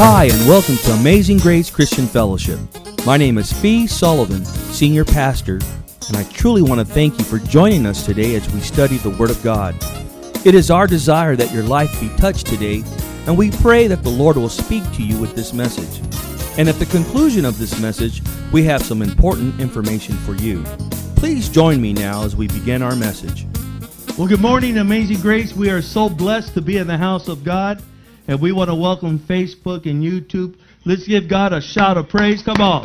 Hi, and welcome to Amazing Grace Christian Fellowship. My name is Fee Sullivan, Senior Pastor, and I truly want to thank you for joining us today as we study the Word of God. It is our desire that your life be touched today, and we pray that the Lord will speak to you with this message. And at the conclusion of this message, we have some important information for you. Please join me now as we begin our message. Well, good morning, Amazing Grace. We are so blessed to be in the house of God, and we want to welcome Facebook and YouTube. Let's give God a shout of praise. Come on.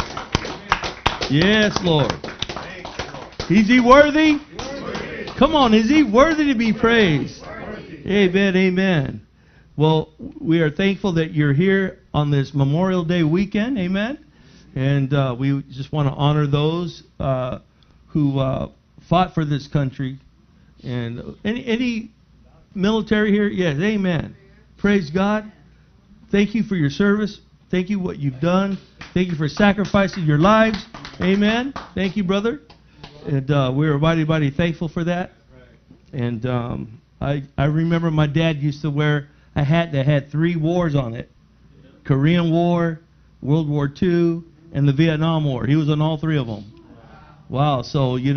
Yes, Lord. Is He worthy? Come on, is He worthy to be praised? Amen, amen. Well, we are thankful that you're here on this Memorial Day weekend. Amen. And we just want to honor those who fought for this country. And any military here? Yes, amen. Praise God. Thank you for your service. Thank you what you've done. Thank you for sacrificing your lives. Amen. Thank you, brother. And we're mighty thankful for that. And I remember my dad used to wear a hat that had 3 wars on it. Korean War, World War II, and the Vietnam War. He was on all 3 of them. Wow. So, he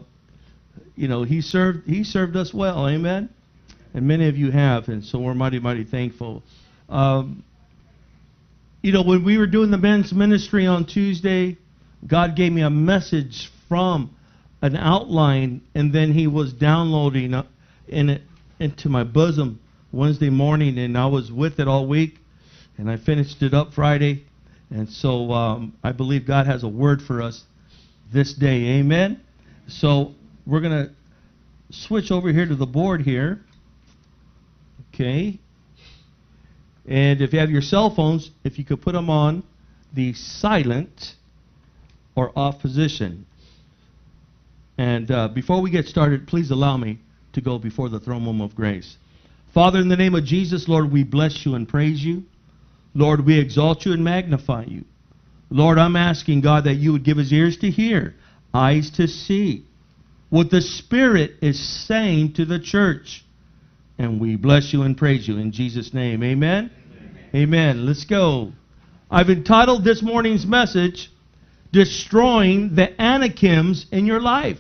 served us well. Amen. And many of you have, and so we're mighty thankful. When we were doing the men's ministry on Tuesday, God gave me a message from an outline, and then He was downloading it into my bosom Wednesday morning, and I was with it all week, and I finished it up Friday. And so I believe God has a word for us this day. Amen. So we're going to switch over here to the board here. Okay. And if you have your cell phones, if you could put them on the silent or off position. And before we get started, please allow me to go before the throne room of grace. Father, in the name of Jesus, Lord, we bless you and praise you. Lord, we exalt you and magnify you. Lord, I'm asking, God, that you would give us ears to hear, eyes to see what the Spirit is saying to the church. And we bless you and praise you in Jesus' name. Amen? Amen. Let's go. I've entitled this morning's message, Destroying the Anakims in Your Life.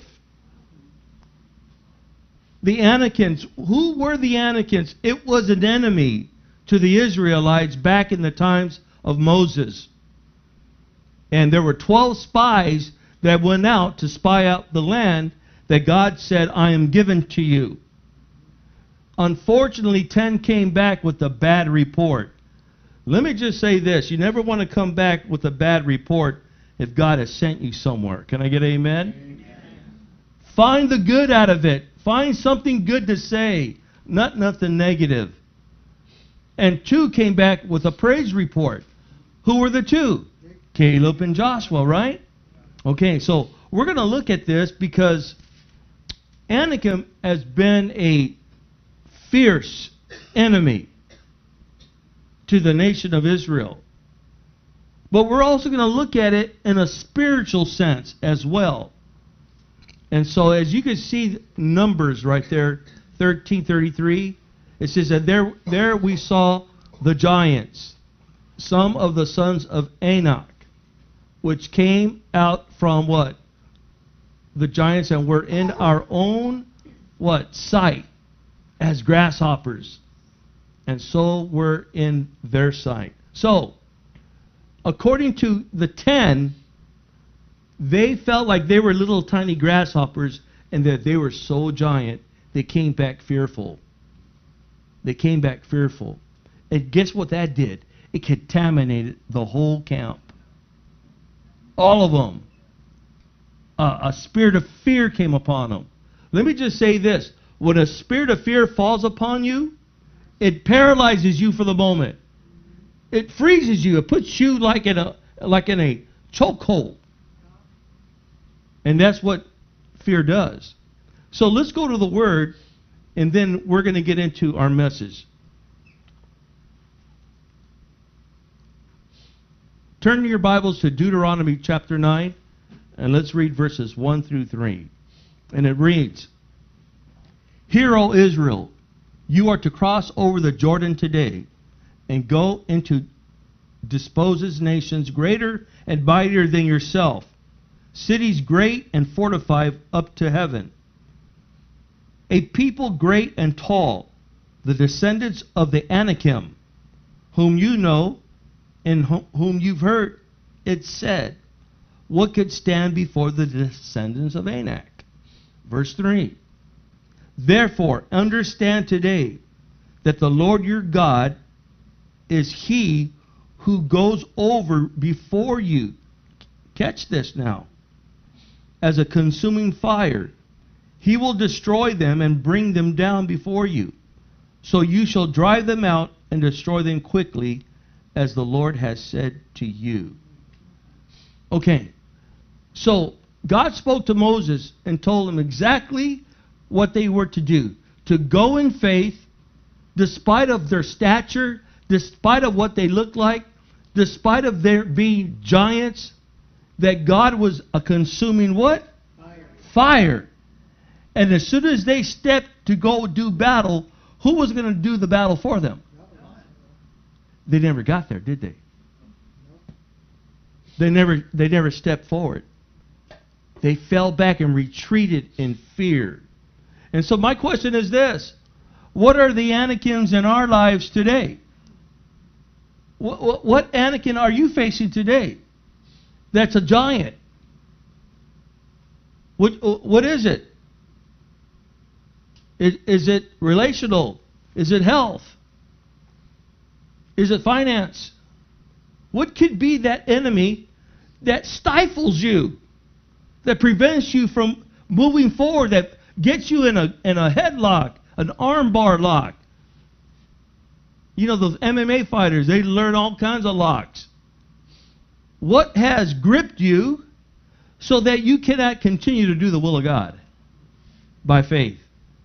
The Anakins. Who were the Anakins? It was an enemy to the Israelites back in the times of Moses. And there were 12 spies that went out to spy out the land that God said, I am given to you. Unfortunately, 10 came back with a bad report. Let me just say this. You never want to come back with a bad report if God has sent you somewhere. Can I get amen? Amen. Find the good out of it. Find something good to say, not nothing negative. And 2 came back with a praise report. Who were the 2? Caleb and Joshua, right? Okay, so we're going to look at this because Anakim has been a fierce enemy to the nation of Israel. But we're also going to look at it in a spiritual sense as well. And so as you can see Numbers right there, 13:33, it says that there we saw the giants, some of the sons of Anak, which came out from what? The giants, and were in our own what? Sight as grasshoppers. And so we're in their sight. So, according to the 10, they felt like they were little tiny grasshoppers and that they were so giant, they came back fearful. They came back fearful. And guess what that did? It contaminated the whole camp. All of them. A spirit of fear came upon them. Let me just say this. When a spirit of fear falls upon you, it paralyzes you for the moment. It freezes you. It puts you like in a chokehold. And that's what fear does. So let's go to the Word, and then we're going to get into our message. Turn to your Bibles to Deuteronomy chapter 9, and let's read verses 1 through 3. And it reads, Hear, O Israel, you are to cross over the Jordan today and go into disposes nations greater and mightier than yourself, cities great and fortified up to heaven. A people great and tall, the descendants of the Anakim, whom you know and whom you've heard it said, what could stand before the descendants of Anak? Verse 3. Therefore, understand today that the Lord your God is He who goes over before you. Catch this now. As a consuming fire. He will destroy them and bring them down before you. So you shall drive them out and destroy them quickly, as the Lord has said to you. Okay. So God spoke to Moses and told him exactly what they were to do. To go in faith, despite of their stature, despite of what they looked like, despite of their being giants, that God was a consuming what? Fire. And as soon as they stepped to go do battle, who was going to do the battle for them? They never got there, did they? They never stepped forward. They fell back and retreated in fear. And so my question is this. What are the Anakims in our lives today? What Anakin are you facing today? That's a giant. What is it? Is it relational? Is it health? Is it finance? What could be that enemy that stifles you, that prevents you from moving forward, that gets you in a headlock, an armbar lock? You know, those MMA fighters, they learn all kinds of locks. What has gripped you so that you cannot continue to do the will of God by faith?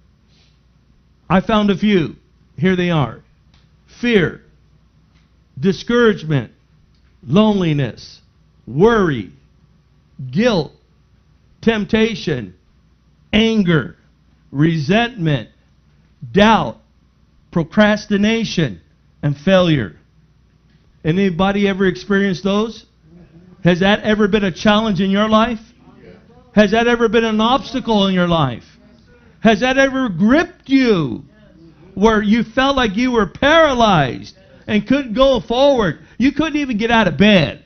I found a few. Here they are. Fear, discouragement, loneliness, worry, guilt, temptation, anger, resentment, doubt, procrastination, and failure. Anybody ever experienced those? Has that ever been a challenge in your life? Has that ever been an obstacle in your life? Has that ever gripped you where you felt like you were paralyzed and couldn't go forward? You couldn't even get out of bed.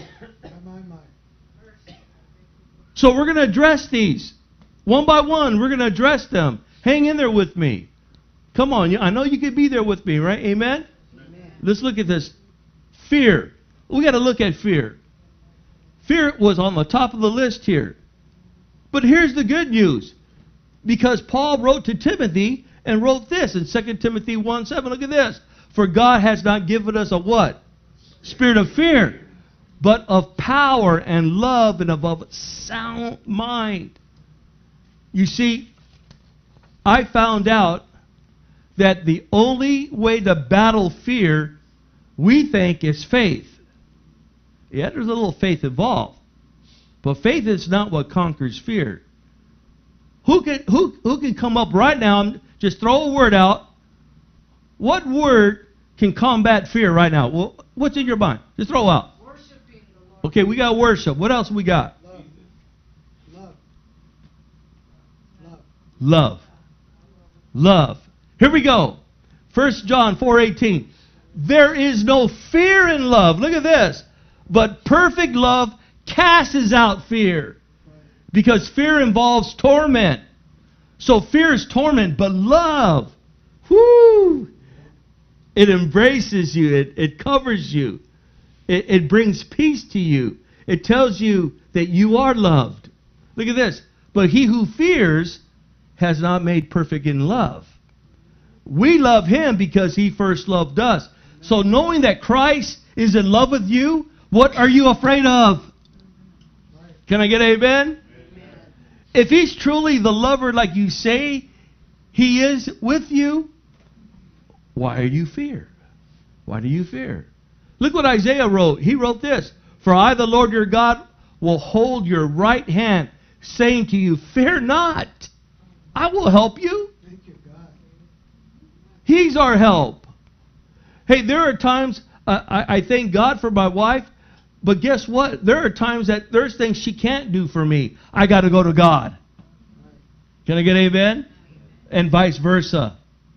So we're going to address these. One by one, we're going to address them. Hang in there with me. Come on. I know you could be there with me, right? Amen? Amen. Let's look at this. Fear. We got to look at fear. Fear was on the top of the list here. But here's the good news. Because Paul wrote to Timothy and wrote this in 2 Timothy 1:7. Look at this. For God has not given us a what? Spirit of fear, but of power and love and of a sound mind. You see, I found out that the only way to battle fear, we think, is faith. Yeah, there's a little faith involved. But faith is not what conquers fear. Who can come up right now and just throw a word out? What word can combat fear right now? Well, what's in your mind? Just throw out. Worshiping the Lord. Okay, we got worship. What else we got? Love. Love. Here we go. 1 John 4:18. There is no fear in love. Look at this. But perfect love casts out fear. Because fear involves torment. So fear is torment, but love, whoo, it embraces you. It covers you. It brings peace to you. It tells you that you are loved. Look at this. But he who fears has not made perfect in love. We love him because he first loved us. So knowing that Christ is in love with you, what are you afraid of? Can I get an amen? If he's truly the lover like you say he is with you, why are you fear? Why do you fear? Look what Isaiah wrote. He wrote this. For I, the Lord your God, will hold your right hand, saying to you, fear not. I will help you. Thank you, God. He's our help. Hey, there are times I thank God for my wife, but guess what? There are times that there's things she can't do for me. I got to go to God. Can I get amen? And vice versa.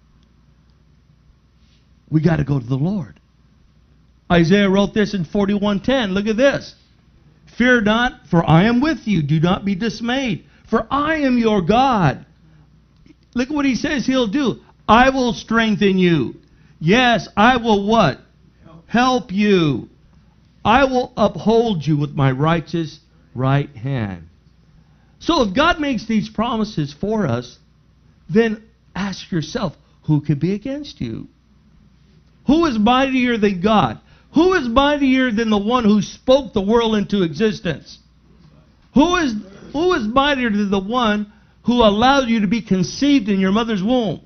We got to go to the Lord. Isaiah wrote this in 41:10. Look at this. Fear not, for I am with you. Do not be dismayed, for I am your God. Look what he says he'll do. I will strengthen you. Yes, I will what? Help you. I will uphold you with my righteous right hand. So if God makes these promises for us, then ask yourself, who could be against you? Who is mightier than God? Who is mightier than the one who spoke the world into existence? Who is mightier than the one who allowed you to be conceived in your mother's womb?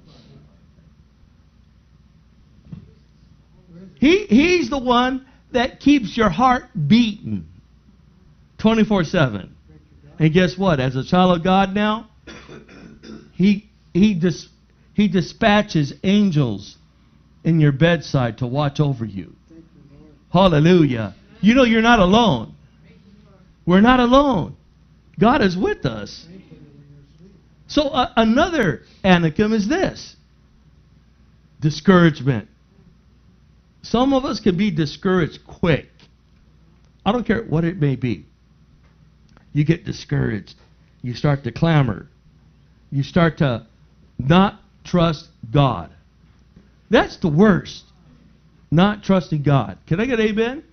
He's the one that keeps your heart beating 24/7. And guess what? As a child of God now, He dispatches angels in your bedside to watch over you. Hallelujah. You know you're not alone. We're not alone. God is with us. So another anakim is this. Discouragement. Some of us can be discouraged quick. I don't care what it may be. You get discouraged. You start to clamor. You start to not trust God. That's the worst. Not trusting God. Can I get an amen?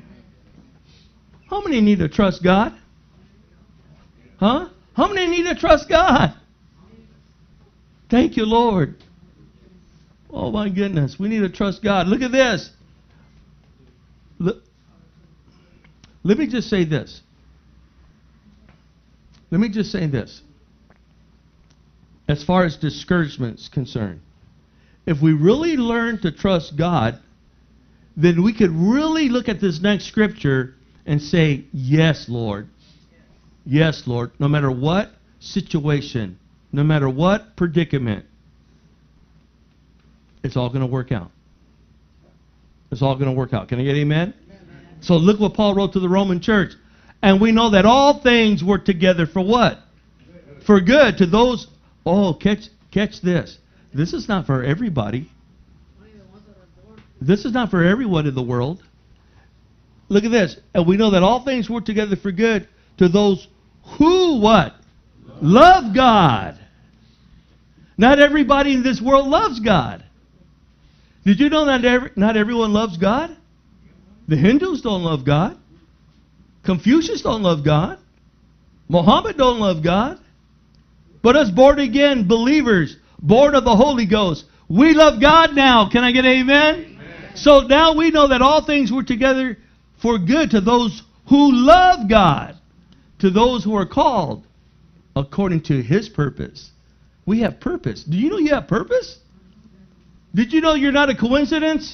How many need to trust God? Huh? How many need to trust God? Thank you, Lord. Oh my goodness. We need to trust God. Look at this. Let me just say this. Let me just say this. As far as discouragement is concerned, if we really learn to trust God, then we could really look at this next scripture and say, yes, Lord. Yes, Lord. No matter what situation, no matter what predicament, it's all going to work out. It's all going to work out. Can I get amen? So look what Paul wrote to the Roman church. And we know that all things work together for what? For good to those. Oh, catch this. This is not for everybody. This is not for everyone in the world. Look at this. And we know that all things work together for good to those who what? Love God. Not everybody in this world loves God. Did you know that not everyone loves God? The Hindus don't love God. Confucius don't love God. Muhammad don't love God. But us born again believers, born of the Holy Ghost, we love God now. Can I get an amen? Amen. So now we know that all things work together for good to those who love God, to those who are called according to His purpose. We have purpose. Do you know you have purpose? Did you know you're not a coincidence?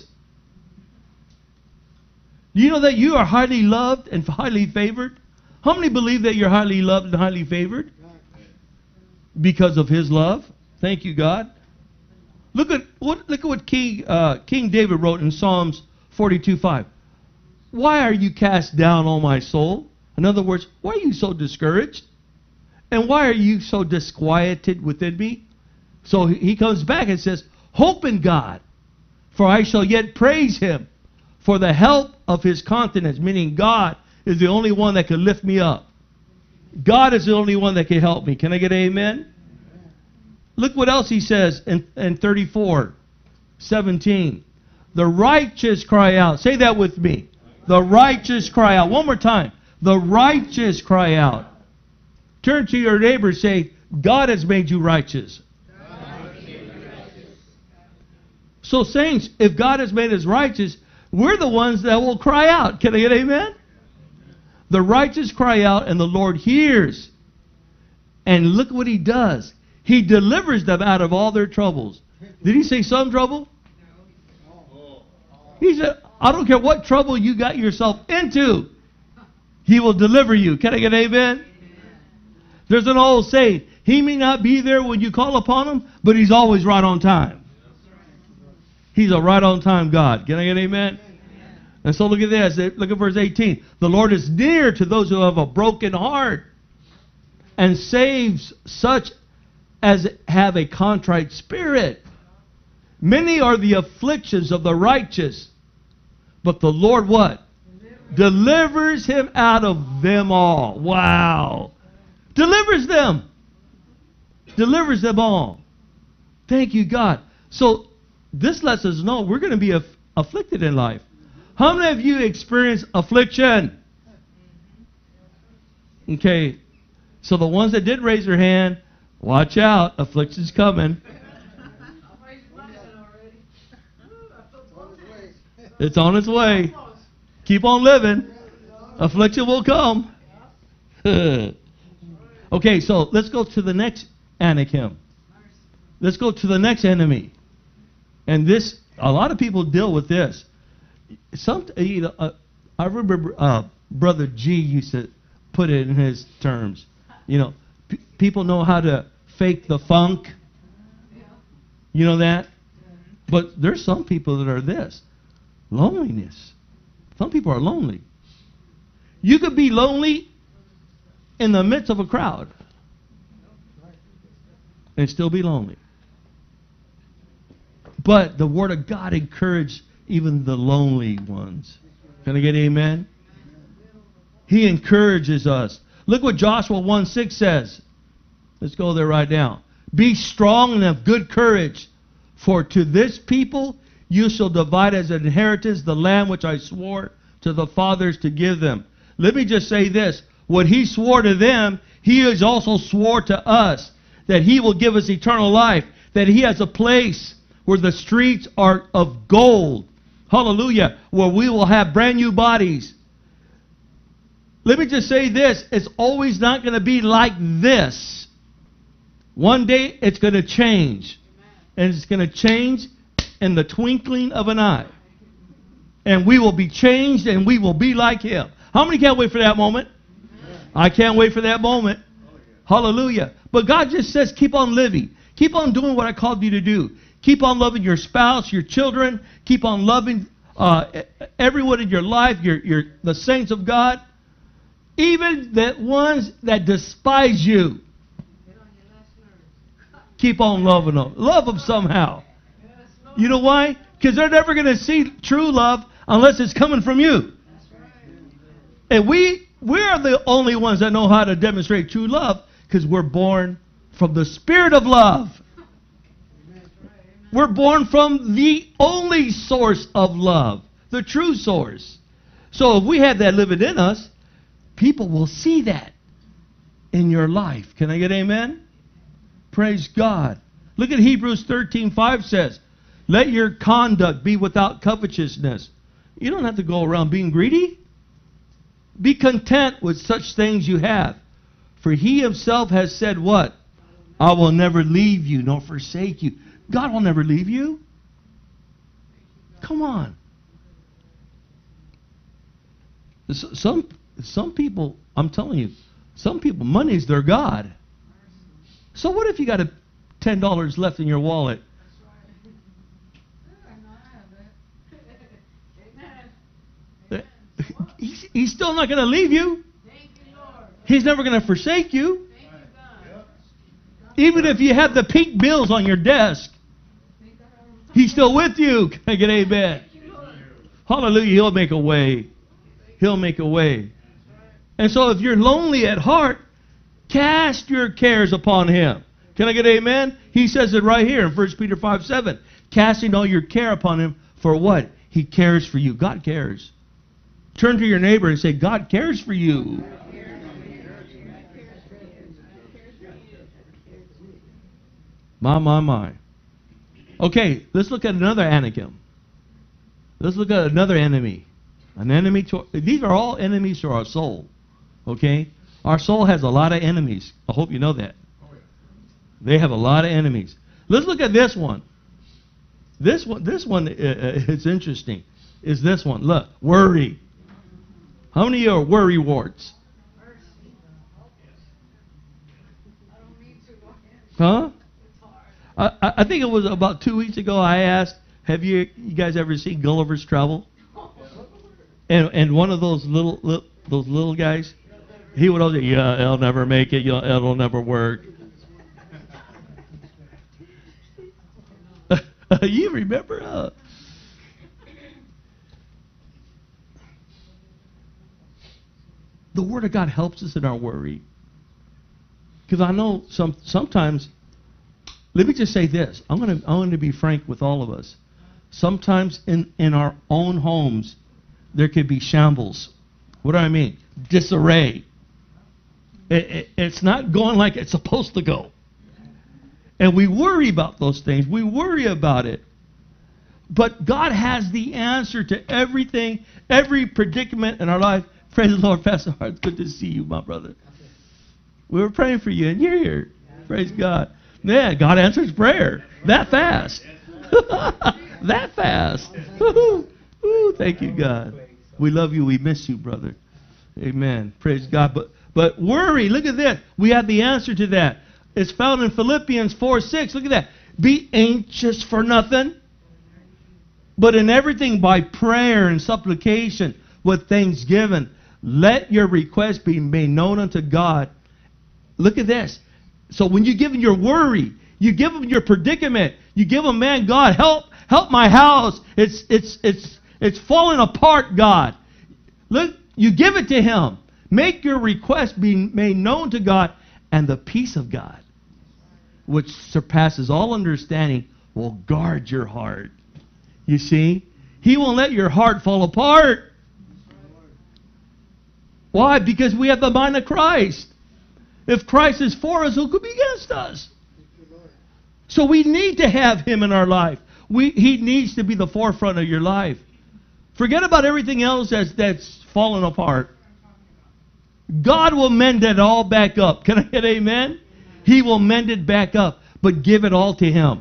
Do you know that you are highly loved and highly favored? How many believe that you're highly loved and highly favored? Because of His love. Thank you, God. Look at what King David wrote in Psalms 42:5. Why are you cast down, O my soul? In other words, why are you so discouraged? And why are you so disquieted within me? So he comes back and says, hope in God, for I shall yet praise Him for the help of His countenance, meaning God is the only one that can lift me up. God is the only one that can help me. Can I get an amen? Look what else he says in 34:17. The righteous cry out. Say that with me. The righteous cry out. One more time. The righteous cry out. Turn to your neighbor and say, God has made you righteous. So saints, if God has made us righteous, we're the ones that will cry out. Can I get amen? The righteous cry out and the Lord hears. And look what He does. He delivers them out of all their troubles. Did He say some trouble? He said, I don't care what trouble you got yourself into. He will deliver you. Can I get amen? There's an old saying, He may not be there when you call upon Him, but He's always right on time. He's a right on time God. Can I get amen? And so look at this. Look at verse 18. The Lord is near to those who have a broken heart and saves such as have a contrite spirit. Many are the afflictions of the righteous, but the Lord what? Delivers him out of them all. Wow. Delivers them. Delivers them all. Thank you, God. So this lets us know we're going to be afflicted in life. How many of you experience affliction? Okay. So the ones that did raise their hand, watch out. Affliction's coming. It's on its way. Keep on living. Affliction will come. Okay, so let's go to the next Anakim. Let's go to the next enemy. And this, a lot of people deal with this. I remember Brother G used to put it in his terms. People know how to fake the funk. You know that? But there's some people that are this. Loneliness. Some people are lonely. You could be lonely in the midst of a crowd and still be lonely. But the Word of God encouraged even the lonely ones. Can I get amen? He encourages us. Look what Joshua 1:6 says. Let's go there right now. Be strong and of good courage, for to this people you shall divide as an inheritance the land which I swore to the fathers to give them. Let me just say this. What he swore to them, he has also swore to us, that he will give us eternal life, that he has a place where the streets are of gold. Hallelujah. Where we will have brand new bodies. Let me just say this. It's always not going to be like this. One day it's going to change. And it's going to change in the twinkling of an eye. And we will be changed and we will be like him. How many can't wait for that moment? I can't wait for that moment. Hallelujah. But God just says keep on living. Keep on doing what I called you to do. Keep on loving your spouse, your children. Keep on loving everyone in your life, the saints of God. Even the ones that despise you. Keep on loving them. Love them somehow. You know why? Because they're never going to see true love unless it's coming from you. And we're the only ones that know how to demonstrate true love because we're born from the Spirit of love. We're born from the only source of love, the true source. So if we have that living in us, people will see that in your life. Can I get amen? Praise God. Look at Hebrews 13:5 says, let your conduct be without covetousness. You don't have to go around being greedy. Be content with such things you have. For he himself has said what? I will never leave you nor forsake you. God will never leave you. Come on. Some people, I'm telling you, some people, money is their God. So what if you got $10 left in your wallet? He's still not going to leave you. He's never going to forsake you. Even if you have the pink bills on your desk, he's still with you. Can I get amen? Hallelujah. He'll make a way. He'll make a way. And so if you're lonely at heart, cast your cares upon him. Can I get amen? He says it right here in 1 Peter 5:7. Casting all your care upon him for what? He cares for you. God cares. Turn to your neighbor and say, God cares for you. My. Okay, let's look at another Anakim. Let's look at another enemy. An enemy to, these are all enemies to our soul. Okay? Our soul has a lot of enemies. I hope you know that. They have a lot of enemies. Let's look at this one. This one is interesting. Is this one. Look, worry. How many of you are worry warts? Huh? I think it was about 2 weeks ago I asked, have you guys ever seen Gulliver's Travel? And one of those little guys, he would always say, yeah, it'll never make it. It'll never work. You remember? The Word of God helps us in our worry. Because I know sometimes, let me just say this. I'm going to be frank with all of us. Sometimes in our own homes, there could be shambles. What do I mean? Disarray. It's not going like it's supposed to go. And we worry about those things. We worry about it. But God has the answer to everything, every predicament in our life. Praise the Lord, Pastor Hart. It's good to see you, my brother. We were praying for you, and you're here. Praise God. Man, God answers prayer. That fast. That fast. Woo, thank you, God. We love you. We miss you, brother. Amen. Praise God. But worry, look at this. We have the answer to that. It's found in Philippians 4:6. Look at that. Be anxious for nothing, but in everything by prayer and supplication with thanksgiving, let your requests be made known unto God. Look at this. So when you give him your worry, you give him your predicament, you give him, man, God, help my house. It's falling apart, God. Look, you give it to him. Make your request be made known to God, and the peace of God, which surpasses all understanding, will guard your heart. You see? He won't let your heart fall apart. Why? Because we have the mind of Christ. If Christ is for us, who could be against us? So we need to have him in our life. He needs to be the forefront of your life. Forget about everything else that's fallen apart. God will mend it all back up. Can I get amen? He will mend it back up, but give it all to him.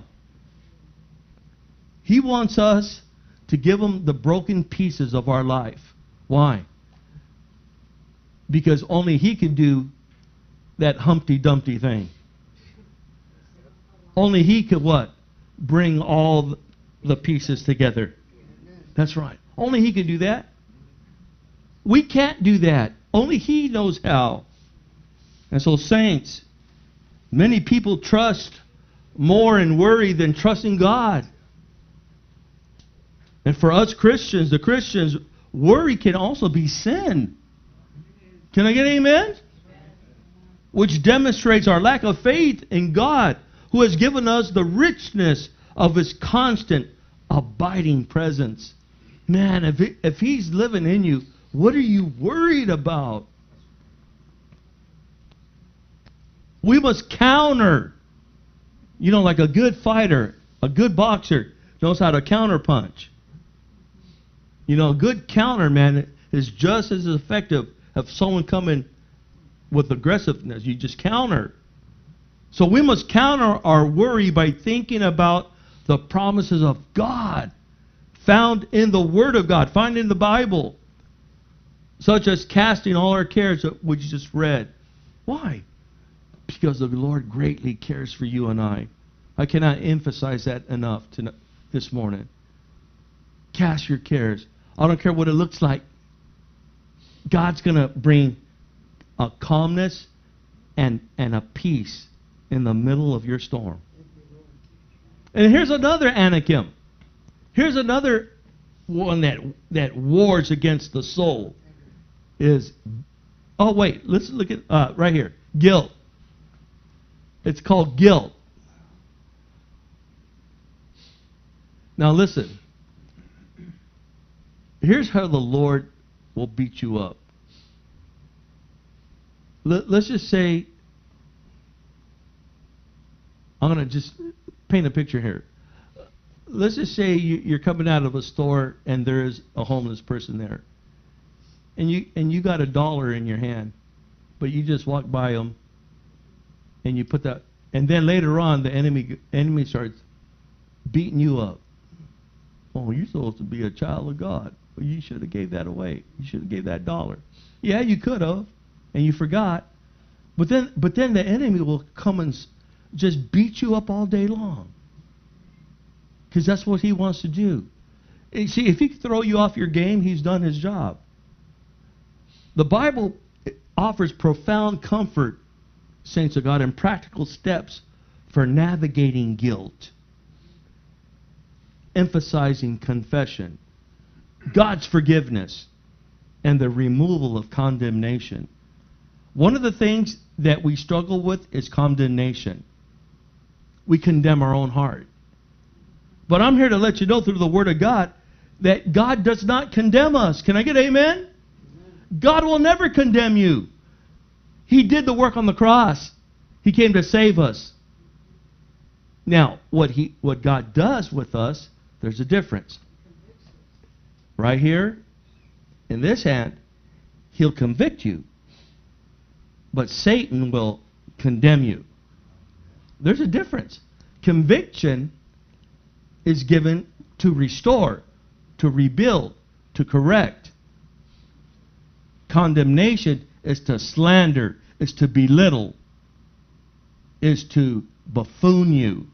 He wants us to give him the broken pieces of our life. Why? Because only he can do that Humpty Dumpty thing. Only he could what? Bring all the pieces together. That's right. Only he can do that. We can't do that. Only he knows how. And so, saints, many people trust more in worry than trusting God. And for us Christians, the Christians, worry can also be sin. Can I get an amen? Which demonstrates our lack of faith in God, who has given us the richness of his constant, abiding presence. Man, if he's living in you, what are you worried about? We must counter. You know, like a good fighter, a good boxer knows how to counterpunch. You know, a good counter, man, is just as effective if someone coming with aggressiveness. You just counter. So we must counter our worry by thinking about the promises of God found in the Word of God, found in the Bible, such as casting all our cares that we just read. Why? Because the Lord greatly cares for you and I. I cannot emphasize that enough this morning. Cast your cares. I don't care what it looks like. God's going to bring a calmness and a peace in the middle of your storm. And here's another Anakim. Here's another one that wars against the soul. Let's look at right here. Guilt. It's called guilt. Now listen. Here's how the Lord will beat you up. Let's just say, I'm going to just paint a picture here. Let's just say you're coming out of a store and there is a homeless person there. And you got $1 in your hand, but you just walk by them and you put that, and then later on the enemy starts beating you up. Oh, you're supposed to be a child of God. Well, you should have gave that away. You should have gave that $1. Yeah, you could have, and you forgot. But then the enemy will come and just beat you up all day long. Because that's what he wants to do. You see, if he can throw you off your game, he's done his job. The Bible offers profound comfort, saints of God, and practical steps for navigating guilt, emphasizing confession, God's forgiveness, and the removal of condemnation. One of the things that we struggle with is condemnation. We condemn our own heart. But I'm here to let you know through the Word of God that God does not condemn us. Can I get amen? God will never condemn you. He did the work on the cross. He came to save us. Now, what God does with us, there's a difference. Right here, in this hand, He'll convict you. But Satan will condemn you. There's a difference. Conviction is given to restore, to rebuild, to correct. Condemnation is to slander, is to belittle, is to buffoon you.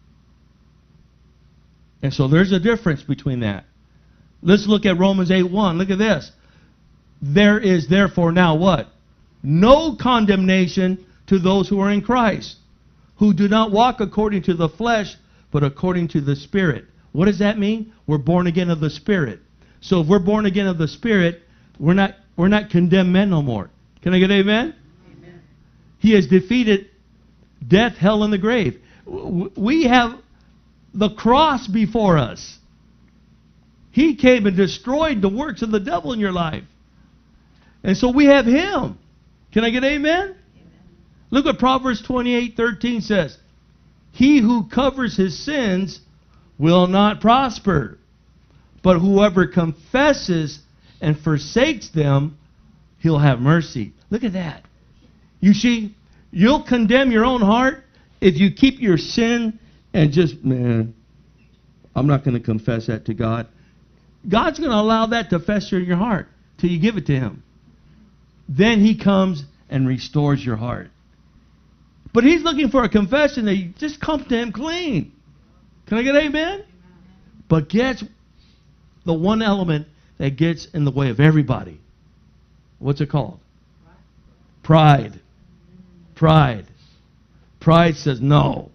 And so there's a difference between that. Let's look at Romans 8:1. Look at this. There is therefore now what? No condemnation to those who are in Christ, who do not walk according to the flesh, but according to the Spirit. What does that mean? We're born again of the Spirit. So if we're born again of the Spirit, we're not condemned men no more. Can I get amen? Amen. He has defeated death, hell, and the grave. We have the cross before us. He came and destroyed the works of the devil in your life. And so we have Him. Can I get amen? Amen. Look what Proverbs 28:13 says. He who covers his sins will not prosper, but whoever confesses and forsakes them, He'll have mercy. Look at that. You see, you'll condemn your own heart if you keep your sin and just, man, I'm not going to confess that to God. God's going to allow that to fester in your heart till you give it to Him. Then He comes and restores your heart. But He's looking for a confession that you just come to Him clean. Can I get amen? But guess the one element that gets in the way of everybody. What's it called? Pride. Pride. Pride says, no.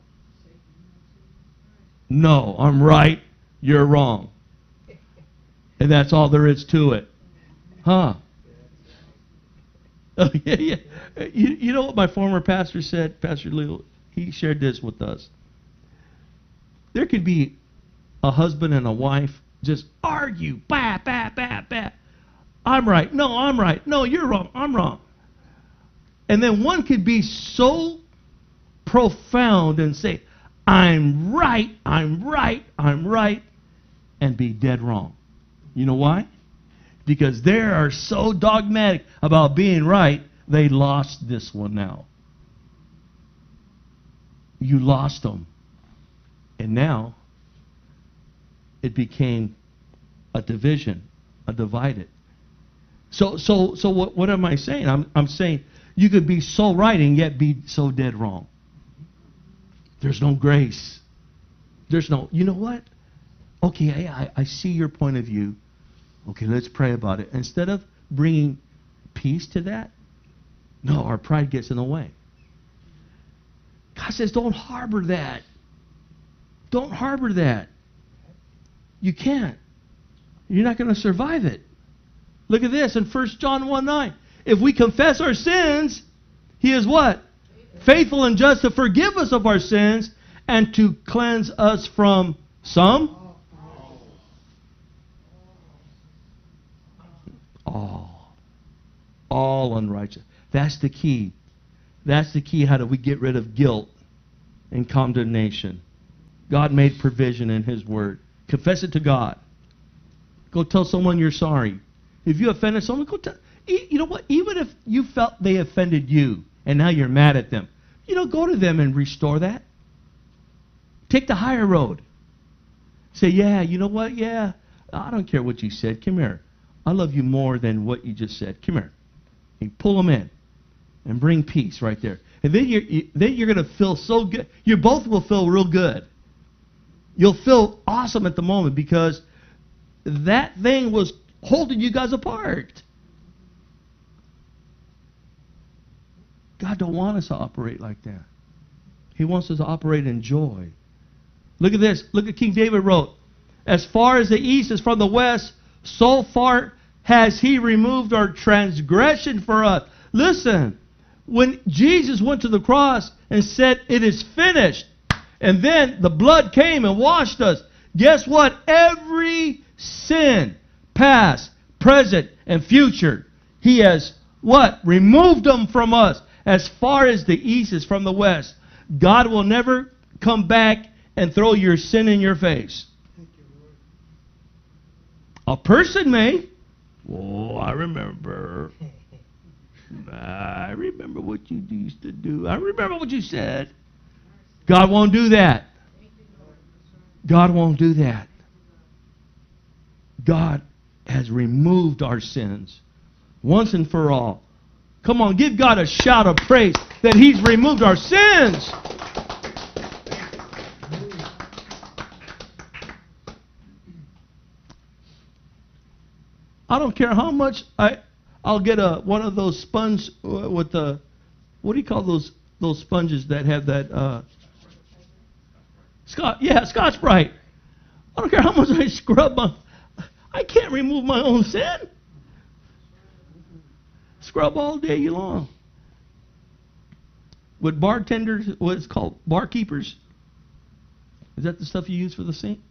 No, I'm right, you're wrong. And that's all there is to it. Huh? Oh, yeah. You know what my former pastor said? Pastor Leo, he shared this with us. There could be a husband and a wife just argue. Bah, bah, bah, bah. I'm right. No, I'm right. No, you're wrong. I'm wrong. And then one could be so profound and say, I'm right, I'm right, I'm right, and be dead wrong. You know why? Because they are so dogmatic about being right, they lost this one now. You lost them. And now, it became a division, a divided. So what am I saying? I'm saying you could be so right and yet be so dead wrong. There's no grace. There's no, you know what? Okay, I see your point of view. Okay, let's pray about it. Instead of bringing peace to that, no, our pride gets in the way. God says, don't harbor that. Don't harbor that. You can't. You're not going to survive it. Look at this in 1 John 1:9. If we confess our sins, He is what? Faithful and just to forgive us of our sins and to cleanse us from some? All unrighteous. That's the key. That's the key. How do we get rid of guilt and condemnation? God made provision in His Word. Confess it to God. Go tell someone you're sorry. If you offended someone, go tell. You know what? Even if you felt they offended you and now you're mad at them, go to them and restore that. Take the higher road. Say, yeah, you know what? Yeah, I don't care what you said. Come here. I love you more than what you just said. Come here. You pull them in and bring peace right there. And then you're going to feel so good. You both will feel real good. You'll feel awesome at the moment because that thing was holding you guys apart. God don't want us to operate like that. He wants us to operate in joy. Look at this. Look at King David wrote, as far as the east is from the west, so far has he removed our transgression for us. Listen, when Jesus went to the cross and said, it is finished, and then the blood came and washed us, guess what? Every sin, past, present, and future, he has what? Removed them from us as far as the east is from the west. God will never come back and throw your sin in your face. A person may. Oh, I remember. I remember what you used to do. I remember what you said. God won't do that. God won't do that. God has removed our sins once and for all. Come on, give God a shout of praise that He's removed our sins. I don't care how much I'll get one of those sponge with the, what do you call those sponges that have that Scotch-Brite. I don't care how much I scrub I can't remove my own sin. Scrub all day long. With bartenders, what's called barkeepers. Is that the stuff you use for the sink?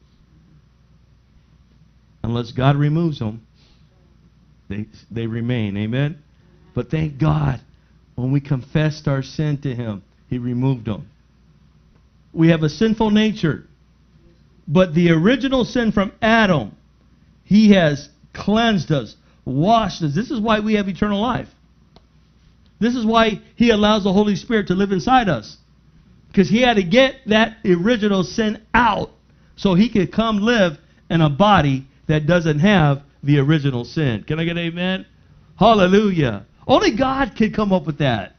Unless God removes them, they remain. Amen? But thank God, when we confessed our sin to Him, He removed them. We have a sinful nature. But the original sin from Adam, He has cleansed us, washed us. This is why we have eternal life. This is why He allows the Holy Spirit to live inside us. Because He had to get that original sin out so He could come live in a body that doesn't have the original sin. Can I get an amen? Hallelujah. Only God can come up with that.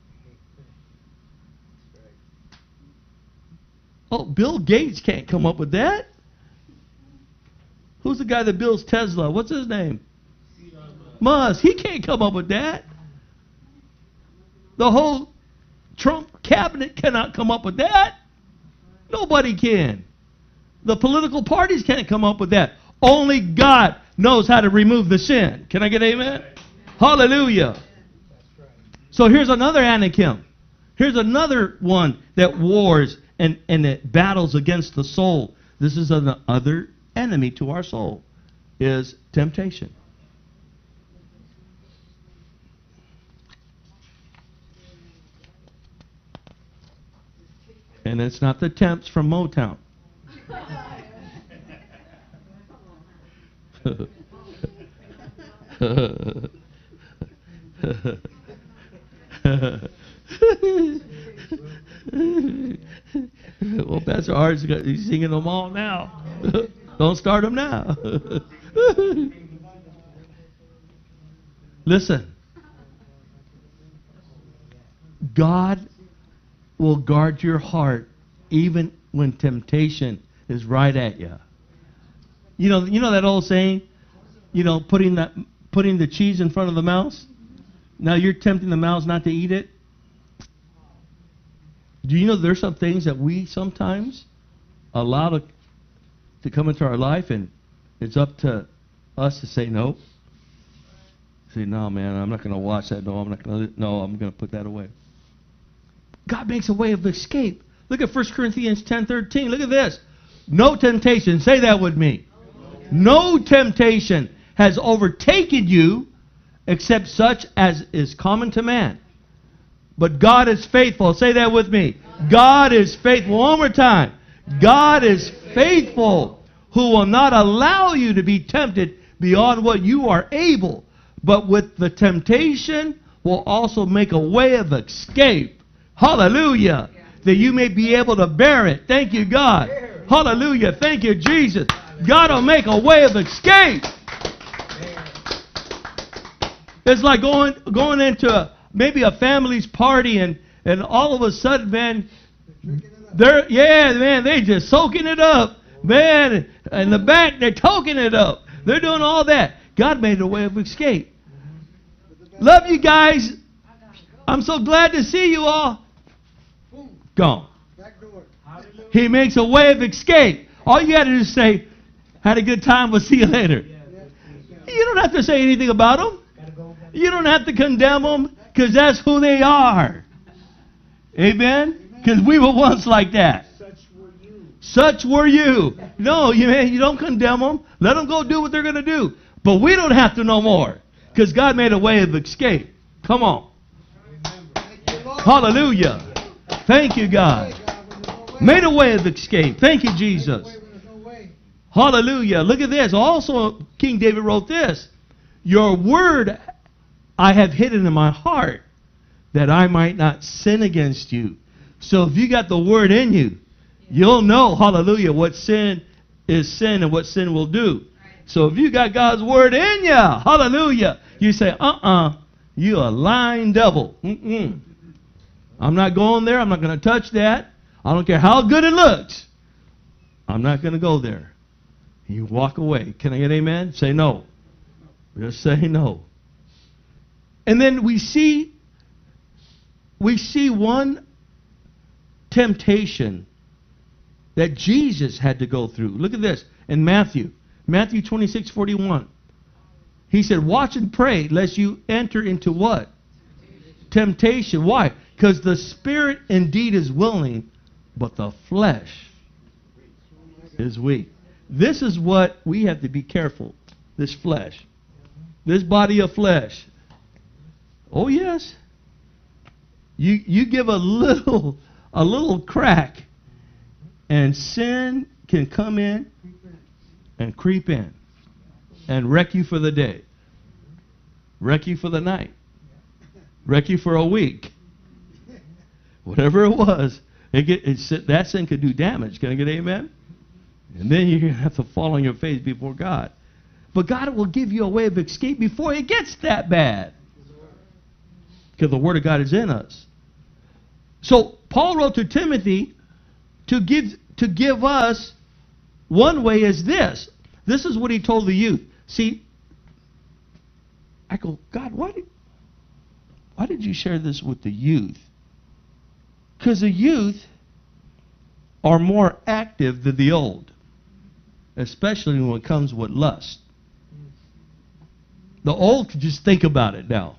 Oh, Bill Gates can't come up with that. Who's the guy that builds Tesla? What's his name? Musk. He can't come up with that. The whole Trump cabinet cannot come up with that. Nobody can. The political parties can't come up with that. Only God knows how to remove the sin. Can I get amen? Hallelujah. So here's another Anakim. Here's another one that wars and it battles against the soul. This is another enemy to our soul, is temptation. And it's not the Temps from Motown. Well, Pastor Art's he's singing them all now. Don't start them now. Listen. God will guard your heart even when temptation is right at you. You know that old saying, putting the cheese in front of the mouse? Now you're tempting the mouse not to eat it? Do you know there's some things that we sometimes allow to come into our life, and it's up to us to say no? Say, no, man, I'm not going to watch that. No, I'm going to put that away. God makes a way of escape. Look at 1 Corinthians 10:13. Look at this. No temptation. Say that with me. No temptation has overtaken you except such as is common to man. But God is faithful. Say that with me. God is faithful. One more time. God is faithful, who will not allow you to be tempted beyond what you are able, but with the temptation will also make a way of escape. Hallelujah. That you may be able to bear it. Thank you, God. Hallelujah. Thank you, Jesus. God will make a way of escape. It's like going into maybe a family's party and all of a sudden, man, they just soaking it up. Man, in the back, they're toking it up. They're doing all that. God made a way of escape. Love you guys. I'm so glad to see you all. Gone. He makes a way of escape. All you got to do is say, had a good time, we'll see you later. You don't have to say anything about them. You don't have to condemn them, because that's who they are. Amen? Because we were once like that. Such were you. No, you don't condemn them. Let them go do what they're going to do. But we don't have to no more, because God made a way of escape. Come on. Hallelujah. Thank you, God. Made a way of escape. Thank you, Jesus. Hallelujah. Look at this. Also, King David wrote this. Your word I have hidden in my heart, that I might not sin against you. So if you got the word in you, you'll know, hallelujah, what sin is sin and what sin will do. So if you got God's word in you, hallelujah, you say, you a lying devil. I'm not going there. I'm not going to touch that. I don't care how good it looks. I'm not going to go there. You walk away. Can I get amen? Say no. Just say no. And then we see one temptation that Jesus had to go through. Look at this in Matthew 26:41. He said, watch and pray lest you enter into what? Temptation. Why? Because the spirit indeed is willing, but the flesh is weak. This is what we have to be careful. This flesh. This body of flesh. Oh yes. You give a little crack, and sin can come in and creep in and wreck you for the day. Wreck you for the night. Wreck you for a week. Whatever it was, that sin could do damage. Can I get amen? And then you're going to have to fall on your face before God. But God will give you a way of escape before it gets that bad. Because the Word of God is in us. So Paul wrote to Timothy to give us one way is this. This is what he told the youth. See, I go, God, why did you share this with the youth? Because the youth are more active than the old, especially when it comes with lust. The old can just think about it now.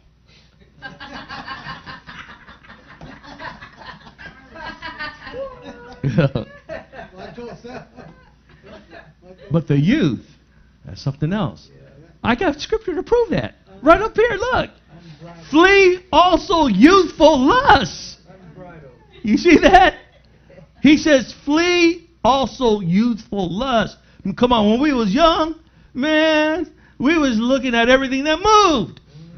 But the youth, that's something else. I got scripture to prove that. Right up here, look. Flee also youthful lusts. You see that? He says, flee also youthful lust. Come on, when we was young, man, we was looking at everything that moved.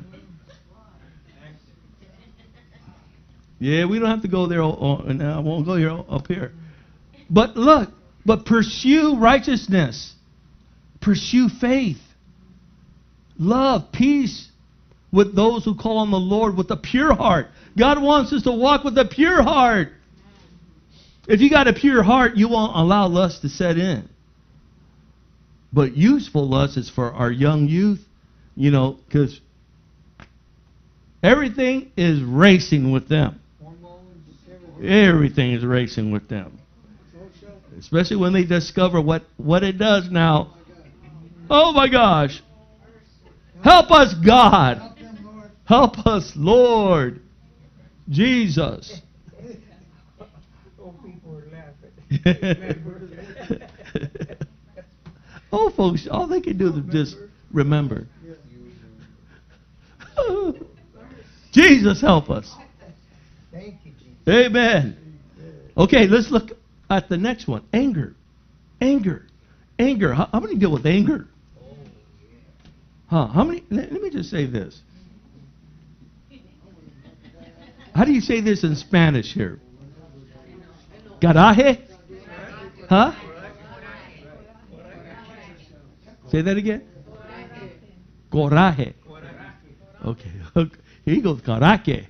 Yeah, we don't have to go there, and I won't go here up here. But look, pursue righteousness. Pursue faith. Love, peace with those who call on the Lord with a pure heart. God wants us to walk with a pure heart. If you got a pure heart, you won't allow lust to set in. But useful lust is for our young youth, because everything is racing with them. Everything is racing with them. Especially when they discover what it does now. Oh my gosh. Help us, God. Help us, Lord. Jesus. Oh, folks, all they can do is just remember. Jesus, help us. Amen. Okay, let's look at the next one. Anger. How many deal with anger? How many? Let me just say this. How do you say this in Spanish here? Coraje? Huh? Say that again. Coraje. Okay. Here he goes. Coraje.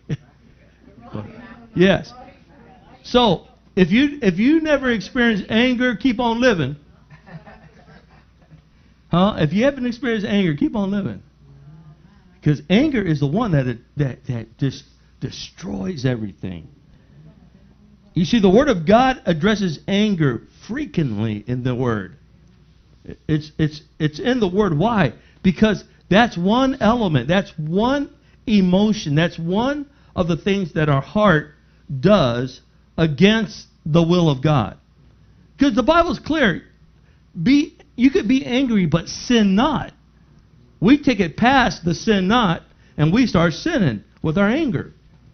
Yes. So if you never experienced anger, keep on living. Huh? If you haven't experienced anger, keep on living. Because anger is the one that just destroys everything. You see, the Word of God addresses anger frequently in the Word. It's in the Word. Why? Because that's one element. That's one emotion. That's one of the things that our heart does against the will of God. Because the Bible's clear. You could be angry, but sin not. We take it past the sin not, and we start sinning with our anger.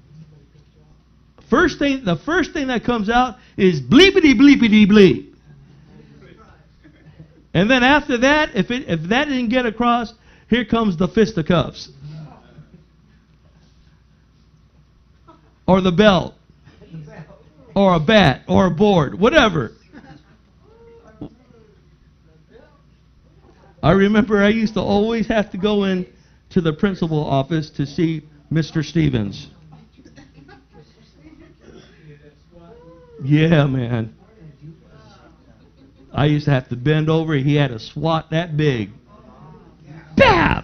The first thing that comes out is bleepity bleepity bleep. And then after that, if that didn't get across, here comes the fisticuffs. Or the belt. Or a bat. Or a board. Whatever. I remember I used to always have to go in to the principal office to see Mr. Stevens. Yeah, man. I used to have to bend over. He had a SWAT that big. Bap!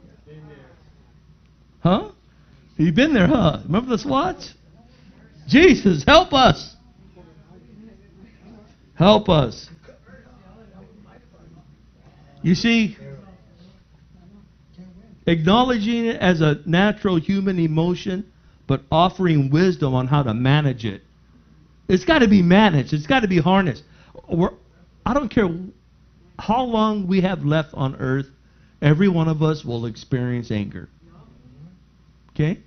Huh? You been there, huh? Remember the SWATs? Jesus, help us. Help us. You see, acknowledging it as a natural human emotion, but offering wisdom on how to manage it. It's got to be managed. It's got to be harnessed. I don't care how long we have left on earth, every one of us will experience anger. Okay?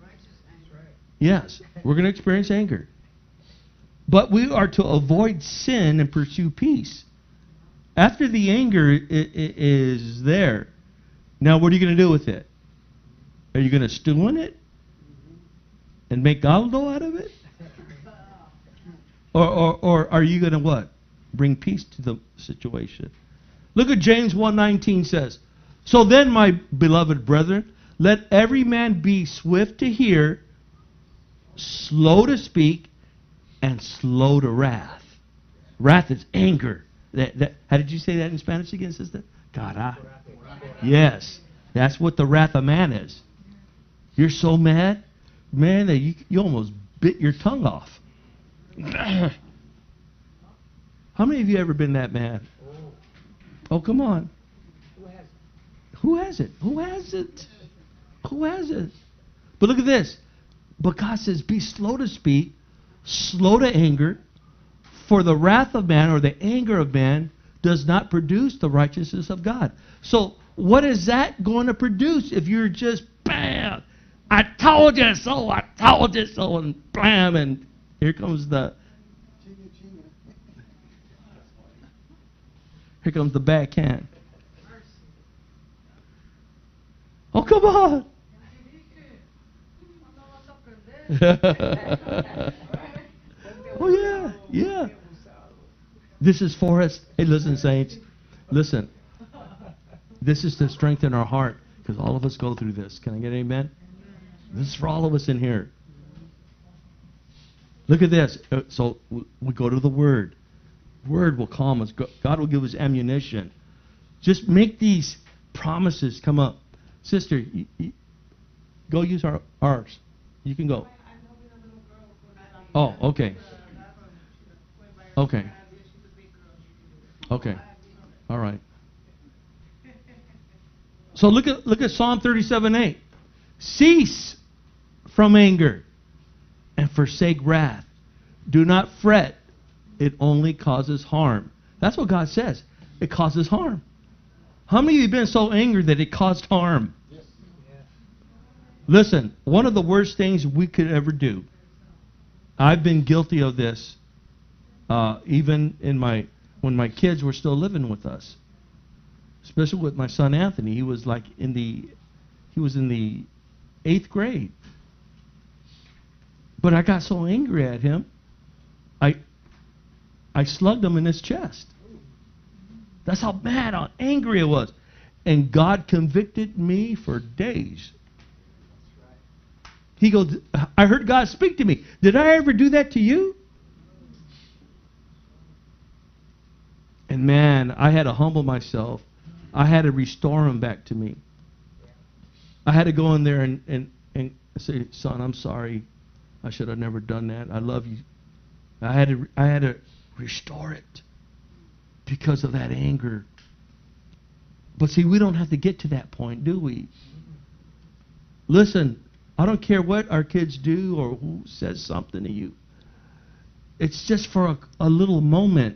Yes, we're going to experience anger. But we are to avoid sin and pursue peace. After the anger is there, now what are you going to do with it? Are you going to stew in it? And make caldo out of it? Or are you going to what? Bring peace to the situation. Look at James 1:19 says, "So then, my beloved brethren, let every man be swift to hear, slow to speak, and slow to wrath." Wrath is anger. How did you say that in Spanish again, sister? Cara. Yes. That's what the wrath of man is. You're so mad, man, that you almost bit your tongue off. How many of you ever been that mad? Oh, come on. Who has it? Who has it? Who has it? But look at this. But God says, be slow to speak, slow to anger, for the wrath of man or the anger of man does not produce the righteousness of God. So what is that going to produce if you're just, bam, I told you so, and bam, and here comes the backhand. Oh, come on. Oh, yeah, yeah. This is for us. Hey, listen, saints. Listen. This is to strengthen our heart, because all of us go through this. Can I get an amen? This is for all of us in here. Look at this. So we go to the Word. Word will calm us. God will give us ammunition. Just make these promises come up. Sister, go use ours. You can go. Oh, okay. Okay. Okay. All right. So look at Psalm 37:8. Cease from anger and forsake wrath. Do not fret. It only causes harm. That's what God says. It causes harm. How many of you have been so angry that it caused harm? Yes. Listen, one of the worst things we could ever do. I've been guilty of this, even when my kids were still living with us. Especially with my son Anthony. He was in the 8th grade. But I got so angry at him, I slugged him in his chest. That's how mad, how angry I was. And God convicted me for days. He goes, I heard God speak to me. Did I ever do that to you? And man, I had to humble myself I had to restore them back to me. I had to go in there and say, son, I'm sorry. I should have never done that. I love you. I had to restore it because of that anger. But see, we don't have to get to that point, do we? Listen, I don't care what our kids do or who says something to you. It's just for a little moment.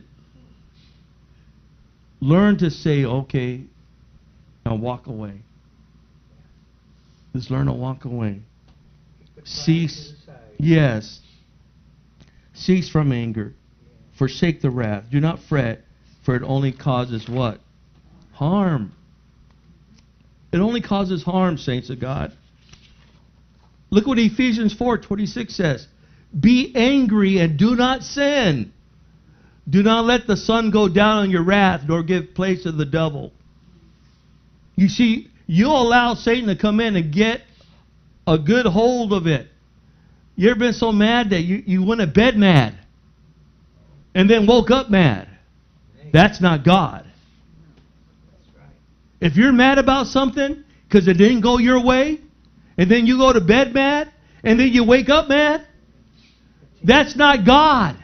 Learn to say, okay, now walk away. Just learn to walk away. Cease. Yes. Cease from anger. Forsake the wrath. Do not fret, for it only causes what? Harm. It only causes harm, saints of God. Look what Ephesians 4:26 says. Be angry and do not sin. Do not let the sun go down on your wrath, nor give place to the devil. You see, you'll allow Satan to come in and get a good hold of it. You ever been so mad that you went to bed mad and then woke up mad? That's not God. If you're mad about something because it didn't go your way, and then you go to bed mad, and then you wake up mad, that's not God.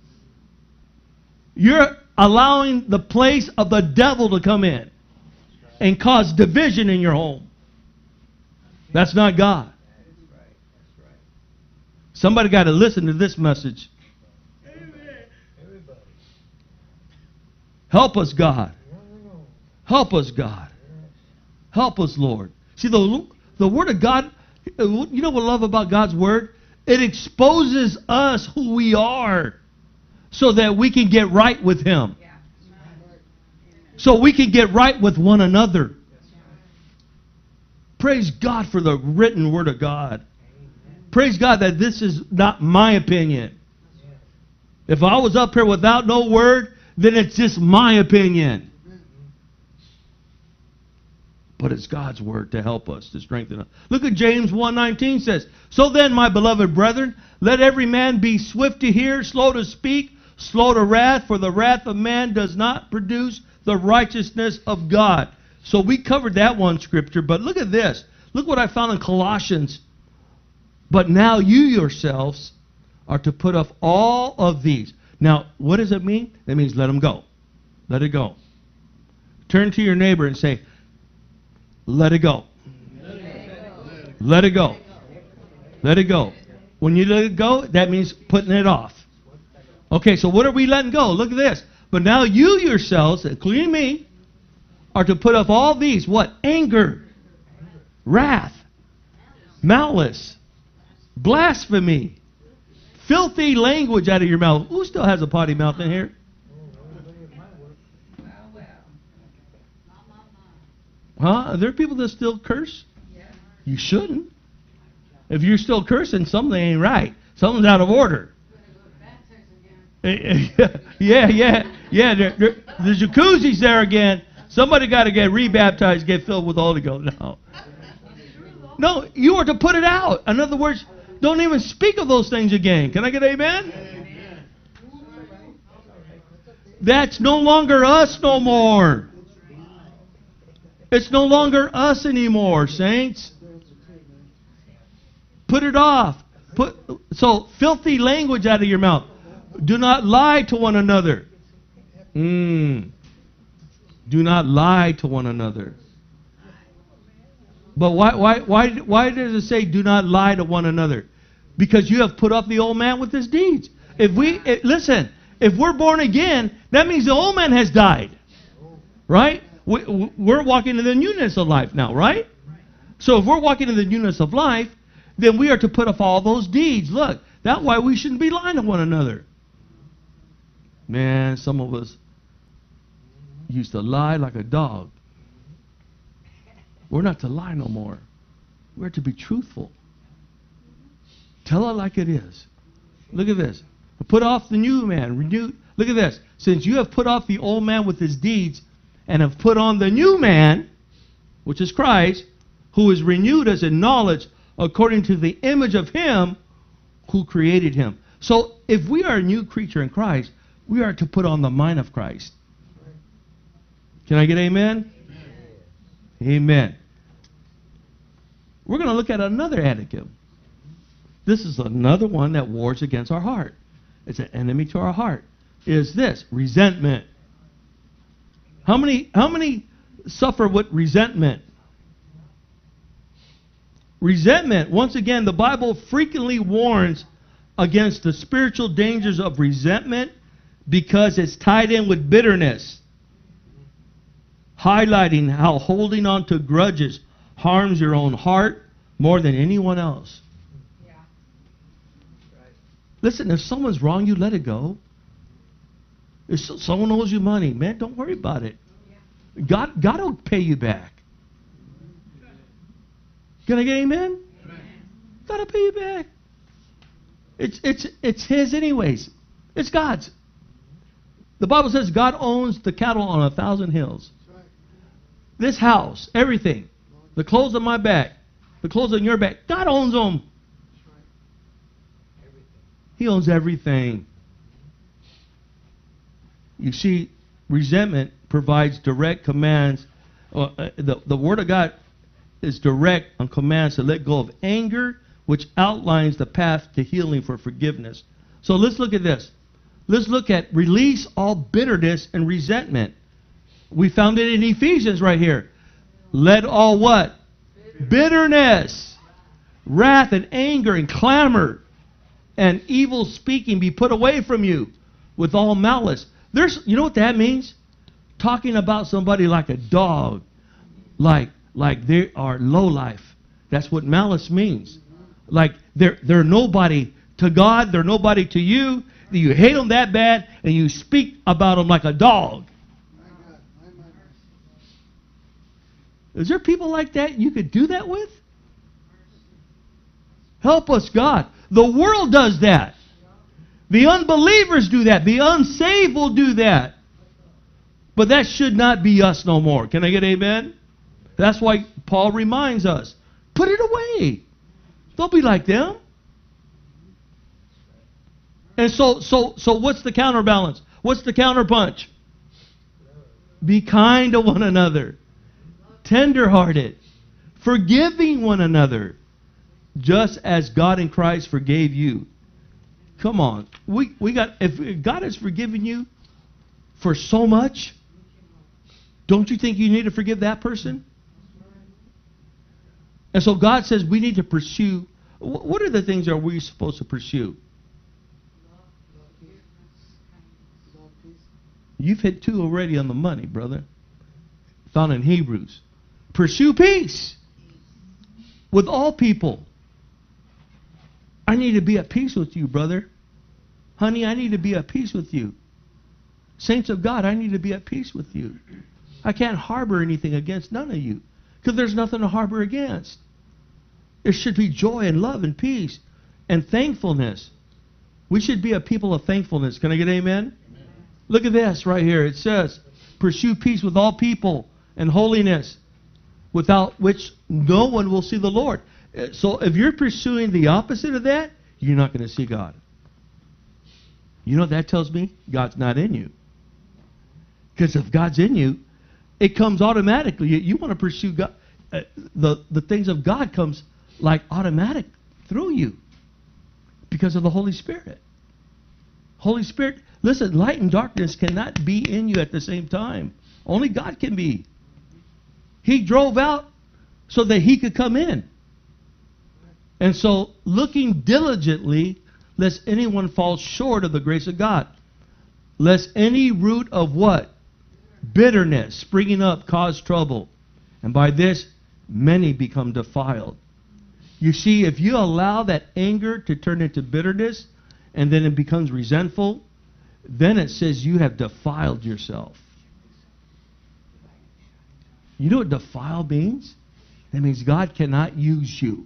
You're allowing the place of the devil to come in and cause division in your home. That's not God. Somebody got to listen to this message. Help us, God. Help us, God. Help us, Lord. See, the Word of God, you know what I love about God's Word? It exposes us who we are so that we can get right with Him. So we can get right with one another. Praise God for the written Word of God. Praise God that this is not my opinion. If I was up here without no word, then it's just my opinion. But it's God's word to help us, to strengthen us. Look at James 1:19 says, so then, my beloved brethren, let every man be swift to hear, slow to speak, slow to wrath, for the wrath of man does not produce the righteousness of God. So we covered that one scripture, but look at this. Look what I found in Colossians. But now you yourselves are to put off all of these. Now, what does it mean? That means let them go. Let it go. Turn to your neighbor and say, let it go. Let it go. Let it go. When you let it go, that means putting it off. Okay, so what are we letting go? Look at this. But now you yourselves, including me, are to put off all these. What? Anger, wrath, malice, blasphemy, filthy language out of your mouth. Who still has a potty mouth in here? Huh? Are there people that still curse? You shouldn't. If you're still cursing, something ain't right. Something's out of order. Yeah. The jacuzzi's there again. Somebody got to get rebaptized, get filled with the Holy Ghost. No, you are to put it out. In other words, don't even speak of those things again. Can I get amen? Amen. That's no longer us no more. It's no longer us anymore, saints. Put it off. So filthy language out of your mouth. Do not lie to one another. Do not lie to one another. But why does it say do not lie to one another? Because you have put off the old man with his deeds. Listen, if we're born again, that means the old man has died. Right? We're walking in the newness of life now, right? So if we're walking in the newness of life, then we are to put off all those deeds. Look, that's why we shouldn't be lying to one another. Man, some of us used to lie like a dog. We're not to lie no more. We're to be truthful. Tell it like it is. Look at this. Put off the new man. Look at this. Since you have put off the old man with his deeds and have put on the new man, which is Christ, who is renewed as in knowledge according to the image of him who created him. So if we are a new creature in Christ, we are to put on the mind of Christ. Can I get amen? Amen. We're going to look at another etiquette. This is another one that wars against our heart. It's an enemy to our heart. Is this resentment? How many suffer with resentment? Resentment, once again, the Bible frequently warns against the spiritual dangers of resentment because it's tied in with bitterness, highlighting how holding on to grudges harms your own heart more than anyone else. Yeah. Right. Listen, if someone's wrong you, let it go. If someone owes you money, man, don't worry about it. Yeah. God will pay you back. Can I get amen? Amen. God will pay you back. It's His anyways. It's God's. The Bible says God owns the cattle on 1,000 hills. Right. This house, everything, the clothes on my back, the clothes on your back, God owns them. Right. He owns everything. You see, resentment provides direct commands. The Word of God is direct on commands to let go of anger, which outlines the path to healing for forgiveness. So let's look at this. Let's look at release all bitterness and resentment. We found it in Ephesians right here. Let all what? Bitterness, wrath and anger and clamor and evil speaking be put away from you with all malice. You know what that means? Talking about somebody like a dog, like they are low life. That's what malice means. Like they're nobody to God, they're nobody to you. You hate them that bad, and you speak about them like a dog. Is there people like that you could do that with? Help us, God. The world does that. The unbelievers do that. The unsaved will do that. But that should not be us no more. Can I get amen? That's why Paul reminds us, put it away. Don't be like them. And so what's the counterbalance? What's the counterpunch? Be kind to one another. Tenderhearted. Forgiving one another. Just as God in Christ forgave you. Come on. If God has forgiven you for so much, don't you think you need to forgive that person? And so God says we need to pursue. What are the things that we're supposed to pursue? You've hit 2 already on the money, brother. Found in Hebrews. Pursue peace with all people. I need to be at peace with you, brother. Honey, I need to be at peace with you. Saints of God, I need to be at peace with you. I can't harbor anything against none of you. Because there's nothing to harbor against. There should be joy and love and peace and thankfulness. We should be a people of thankfulness. Can I get amen? Amen. Look at this right here. It says, pursue peace with all people and holiness, without which no one will see the Lord. So if you're pursuing the opposite of that, you're not going to see God. You know what that tells me? God's not in you. Because if God's in you, it comes automatically. You want to pursue God. The things of God comes like automatic through you because of the Holy Spirit. Holy Spirit, listen, light and darkness cannot be in you at the same time. Only God can be. He drove out so that He could come in. And so, looking diligently, lest anyone fall short of the grace of God. Lest any root of what? Bitterness springing up cause trouble. And by this, many become defiled. You see, if you allow that anger to turn into bitterness, and then it becomes resentful, then it says you have defiled yourself. You know what defile means? That means God cannot use you.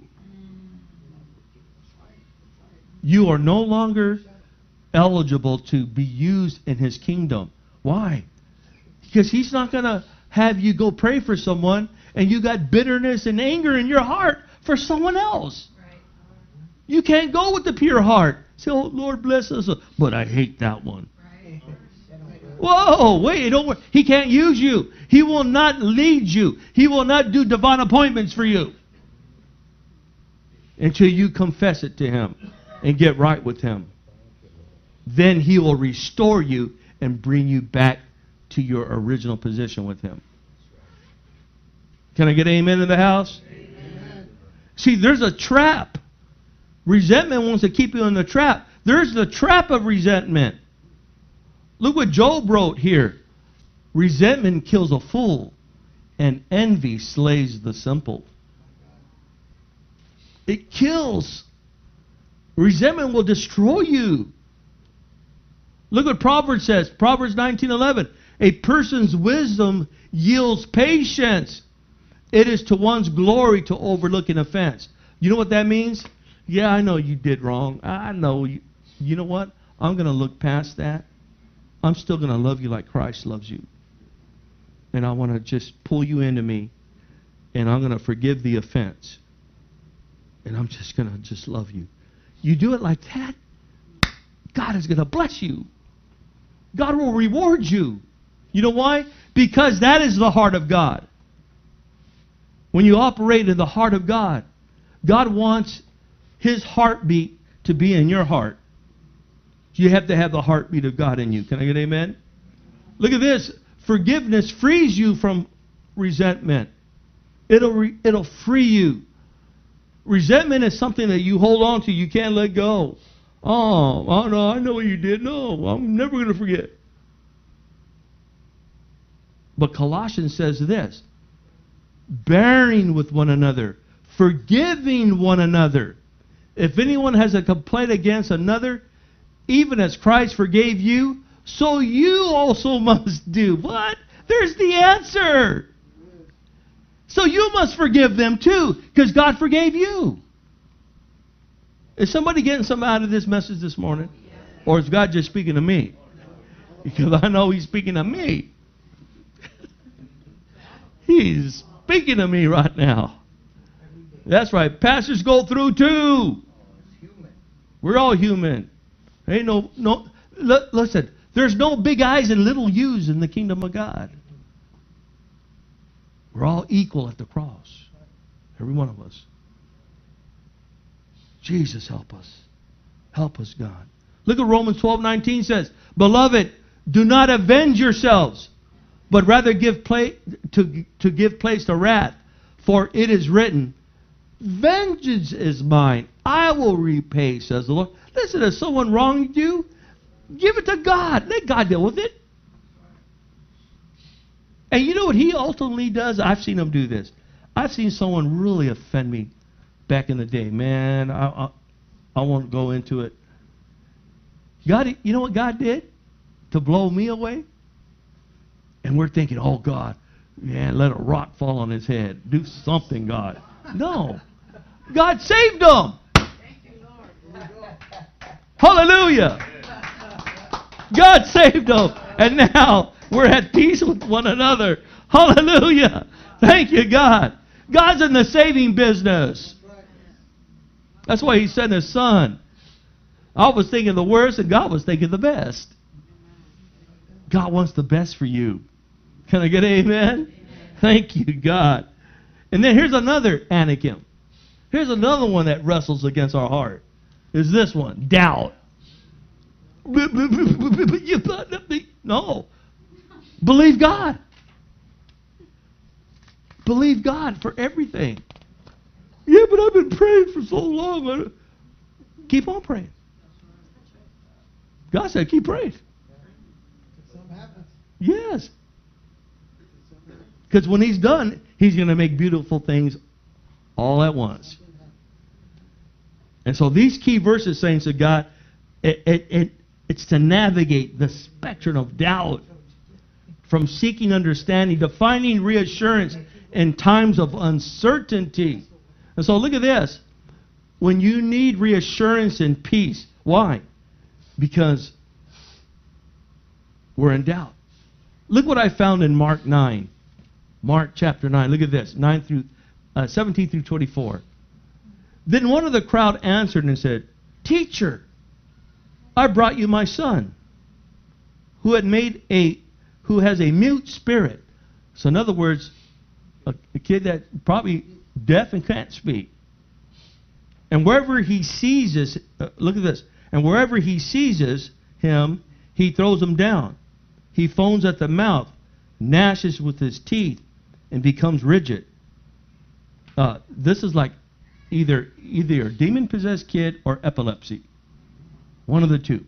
You are no longer eligible to be used in His kingdom. Why? Because He's not going to have you go pray for someone and you got bitterness and anger in your heart for someone else. Right. You can't go with the pure heart. Say, oh, Lord bless us, but I hate that one. Right. Whoa, wait, it don't work. He can't use you. He will not lead you. He will not do divine appointments for you until you confess it to Him and get right with Him. Then He will restore you and bring you back to your original position with Him. Can I get amen in the house? Amen. See, there's a trap. Resentment wants to keep you in the trap. There's the trap of resentment. Look what Job wrote here. Resentment kills a fool, and envy slays the simple. It kills. Resentment will destroy you. Look what Proverbs says. Proverbs 19:11. A person's wisdom yields patience. It is to one's glory to overlook an offense. You know what that means? Yeah, I know you did wrong. I know. You know what? I'm going to look past that. I'm still going to love you like Christ loves you. And I want to just pull you into me. And I'm going to forgive the offense. And I'm just going to just love you. You do it like that, God is going to bless you. God will reward you. You know why? Because that is the heart of God. When you operate in the heart of God, God wants His heartbeat to be in your heart. You have to have the heartbeat of God in you. Can I get amen? Look at this. Forgiveness frees you from resentment. It'll free you. Resentment is something that you hold on to. You can't let go. Oh no, I know what you did. No, I'm never going to forget. But Colossians says this. Bearing with one another. Forgiving one another. If anyone has a complaint against another, even as Christ forgave you, so you also must do. What? There's the answer. So you must forgive them too, because God forgave you. Is somebody getting something out of this message this morning? Or is God just speaking to me? Because I know He's speaking to me. He's speaking to me right now. That's right. Pastors go through too. We're all human. Ain't no. Listen, there's no big I's and little U's in the kingdom of God. We're all equal at the cross. Every one of us. Jesus, help us. Help us, God. Look at Romans 12:19 says, Beloved, do not avenge yourselves, but rather give place to wrath. For it is written, Vengeance is mine. I will repay, says the Lord. Listen, if someone wronged you, give it to God. Let God deal with it. And you know what He ultimately does? I've seen Him do this. I've seen someone really offend me back in the day. Man, I won't go into it. God, you know what God did to blow me away? And we're thinking, oh, God, man, let a rock fall on his head. Do something, God. No. God saved him. Hallelujah. God saved them. And now we're at peace with one another. Hallelujah. Thank you, God. God's in the saving business. That's why He sent His Son. I was thinking the worst and God was thinking the best. God wants the best for you. Can I get an amen? Thank you, God. And then here's another Anakim. Here's another one that wrestles against our heart. Is this one. Doubt. No. Believe God. Believe God for everything. Yeah, but I've been praying for so long. Keep on praying. God said keep praying. Yes. Because when He's done, He's going to make beautiful things all at once. And so these key verses, saints of God, it's to navigate the spectrum of doubt, from seeking understanding to finding reassurance in times of uncertainty. And so look at this. When you need reassurance and peace, why? Because we're in doubt. Look what I found in Mark 9. Mark chapter 9. Look at this. 17 through 24. Then one of the crowd answered and said, Teacher, I brought you my son, who has a mute spirit. So in other words, a kid that probably deaf and can't speak. And wherever he seizes, look at this. And wherever he seizes him, he throws him down. He foams at the mouth, gnashes with his teeth, and becomes rigid. This is like either a demon-possessed kid or epilepsy. One of the two.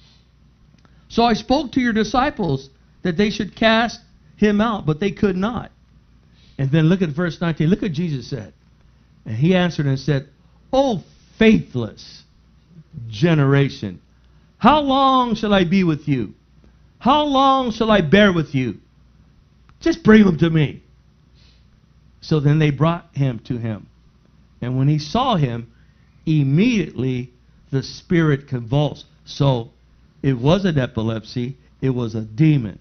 So I spoke to your disciples that they should cast him out, but they could not. And then look at verse 19. Look what Jesus said. And he answered and said, "O faithless generation, how long shall I be with you? How long shall I bear with you? Just bring him to me." So then they brought him to him. And when he saw him, immediately the spirit convulsed. So it wasn't epilepsy, it was a demon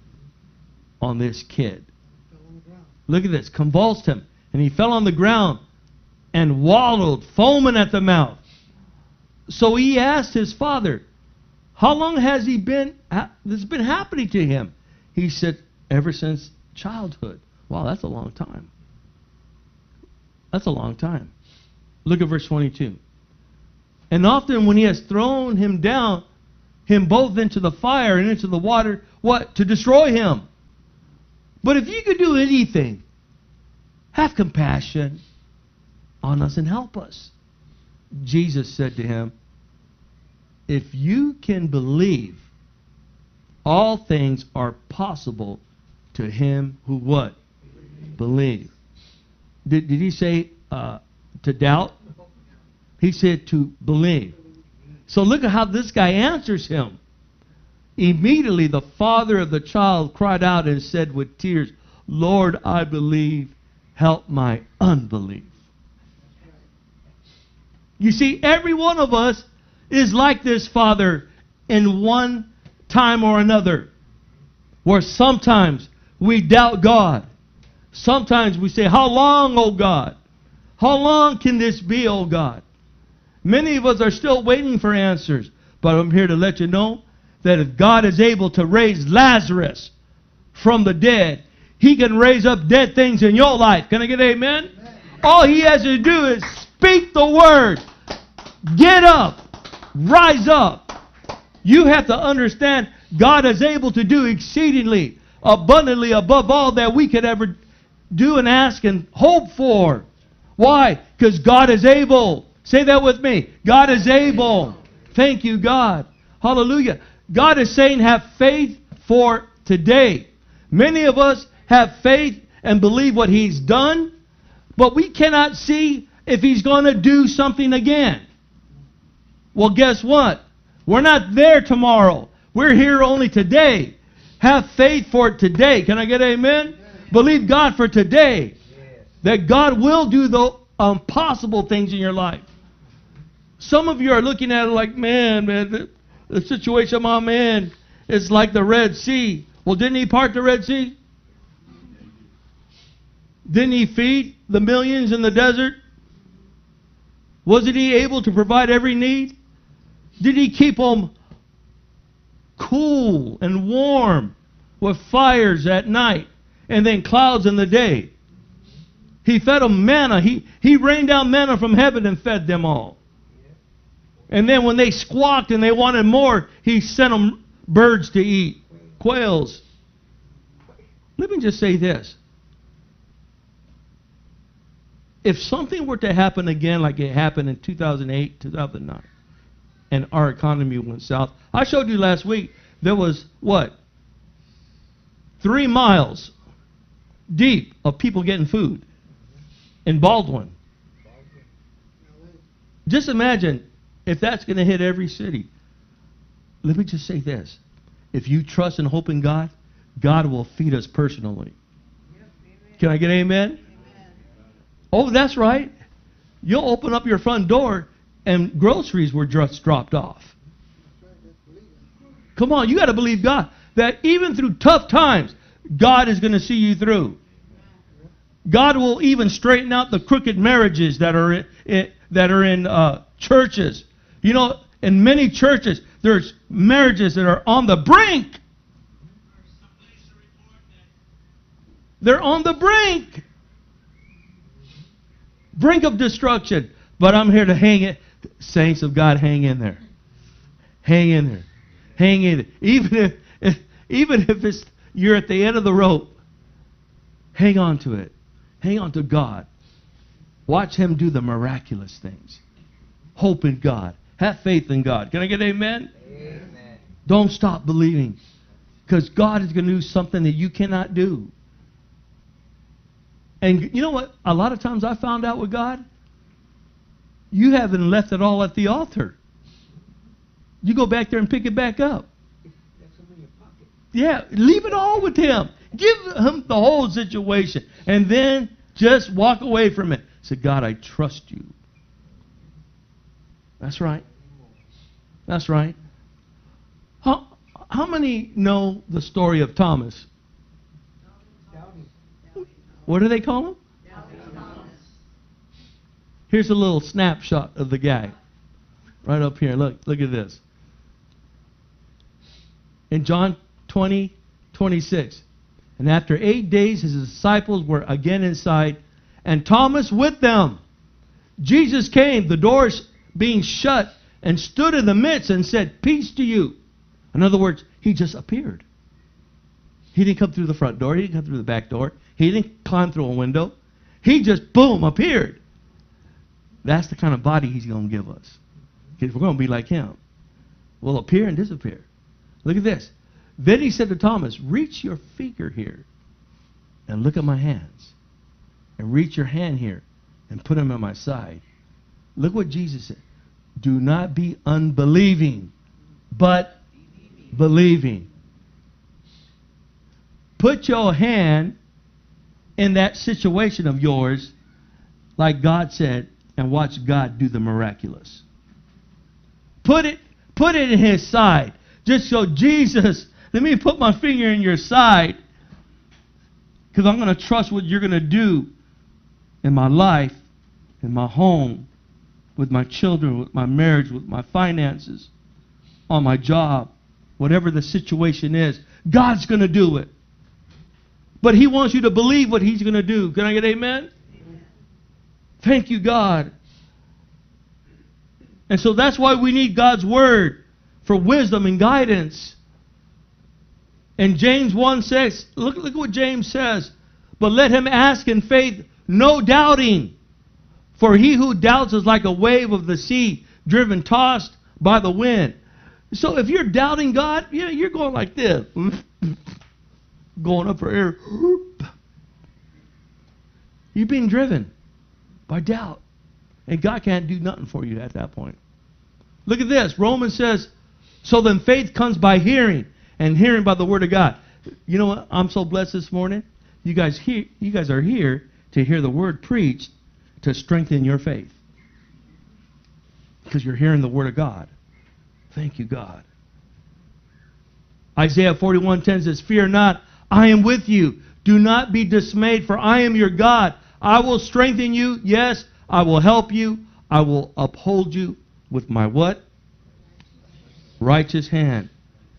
on this kid. Look at this, convulsed him. And he fell on the ground and wallowed, foaming at the mouth. So he asked his father, "How long has this been happening to him?" He said, "Ever since childhood." Wow, that's a long time. That's a long time. Look at verse 22. "And often when he has thrown him down, him both into the fire and into the water," what? To destroy him. "But if you could do anything, have compassion on us and help us." Jesus said to him, "If you can believe, all things are possible to him who what? Believe." Did he say to doubt? He said to believe. So look at how this guy answers him. Immediately the father of the child cried out and said with tears, "Lord, I believe, help my unbelief." You see, every one of us is like this father in one time or another, where sometimes we doubt God. Sometimes we say, "How long, O God? How long can this be, O God?" Many of us are still waiting for answers. But I'm here to let you know that if God is able to raise Lazarus from the dead, He can raise up dead things in your life. Can I get amen? Amen. All He has to do is speak the word. Get up. Rise up. You have to understand God is able to do exceedingly, abundantly above all that we could ever do and ask and hope for. Why? Because God is able. Say that with me. God is able. Thank you, God. Hallelujah. God is saying have faith for today. Many of us have faith and believe what He's done, but we cannot see if He's going to do something again. Well, guess what? We're not there tomorrow. We're here only today. Have faith for today. Can I get amen? Believe God for today. That God will do the impossible things in your life. Some of you are looking at it like, man, the situation I'm in is like the Red Sea. Well, didn't He part the Red Sea? Didn't He feed the millions in the desert? Wasn't He able to provide every need? Did He keep them cool and warm with fires at night and then clouds in the day? He fed them manna. He rained down manna from heaven and fed them all. And then when they squawked and they wanted more, He sent them birds to eat, quails. Let me just say this. If something were to happen again like it happened in 2008, 2009, and our economy went south. I showed you last week there was, 3 miles deep of people getting food in Baldwin. Just imagine if that's going to hit every city. Let me just say this. If you trust and hope in God, God will feed us personally. Can I get amen? Oh, that's right. You'll open up your front door and groceries were just dropped off. Come on, you got to believe God. That even through tough times, God is going to see you through. God will even straighten out the crooked marriages that are in churches. You know, in many churches, there's marriages that are on the brink They're on the brink. Brink of destruction. But I'm here to hang it. Saints of God, hang in there. Hang in there. Hang in there. Even if it's you're at the end of the rope, hang on to it. Hang on to God. Watch Him do the miraculous things. Hope in God. Have faith in God. Can I get amen? Amen. Don't stop believing. Because God is going to do something that you cannot do. And you know what? A lot of times I found out with God, you haven't left it all at the altar. You go back there and pick it back up. Yeah, leave it all with Him. Give Him the whole situation. And then just walk away from it. Say, God, I trust you. That's right. That's right. How many know the story of Thomas? What do they call him? Here's a little snapshot of the guy. Right up here. Look at this. In John 20:26. And after 8 days, His disciples were again inside, and Thomas with them. Jesus came, the doors being shut, and stood in the midst and said, "Peace to you." In other words, He just appeared. He didn't come through the front door. He didn't come through the back door. He didn't climb through a window. He just, boom, appeared. That's the kind of body He's going to give us. Because we're going to be like Him. We'll appear and disappear. Look at this. Then He said to Thomas, "Reach your finger here and look at my hands. And reach your hand here and put them on my side." Look what Jesus said. Do not be unbelieving, but believing. Put your hand in that situation of yours, like God said, and watch God do the miraculous. Put it in His side. Just so, Jesus, let me put my finger in your side, because I'm going to trust what you're going to do in my life, in my home, with my children, with my marriage, with my finances, on my job, whatever the situation is. God's going to do it. But He wants you to believe what He's going to do. Can I get amen? Amen. Thank you, God. And so that's why we need God's Word for wisdom and guidance. And James 1 says, look what James says. But let him ask in faith, no doubting. For he who doubts is like a wave of the sea, driven, tossed by the wind. So if you're doubting God, you're going like this. Going up for air. You're being driven by doubt. And God can't do nothing for you at that point. Look at this. Romans says, so then faith comes by hearing, and hearing by the Word of God. You know what? I'm so blessed this morning. You guys are here to hear the Word preached to strengthen your faith. Because you're hearing the Word of God. Thank you, God. Isaiah 41:10 says, fear not, I am with you. Do not be dismayed, for I am your God. I will strengthen you. Yes, I will help you. I will uphold you with my what? Righteous hand.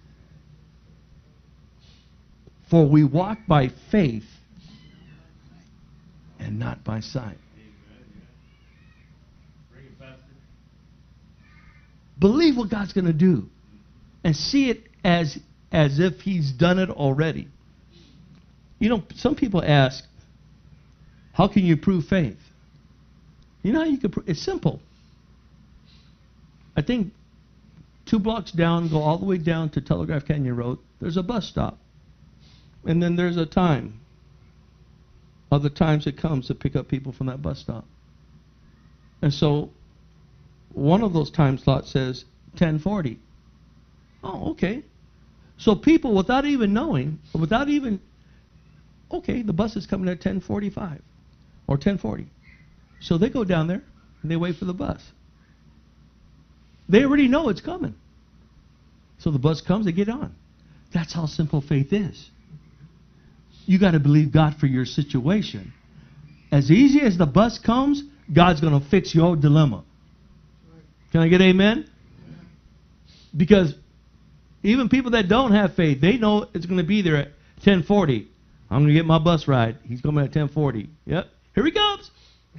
For we walk by faith and not by sight. Believe what God's going to do and see it as if He's done it already. You know, some people ask, how can you prove faith? You know how you can prove? It's simple. I think 2 blocks down, go all the way down to Telegraph Canyon Road, there's a bus stop. And then there's a time. Other times it comes to pick up people from that bus stop. And so one of those time slots says 10:40. Oh, okay. So people, without even knowing, okay, the bus is coming at 10:45 or 10:40. So they go down there and they wait for the bus. They already know it's coming. So the bus comes, they get on. That's how simple faith is. You got to believe God for your situation. As easy as the bus comes, God's going to fix your dilemma. Can I get amen? Because even people that don't have faith, they know it's going to be there at 10:40. I'm going to get my bus ride. He's coming at 10:40. Yep. Here he comes.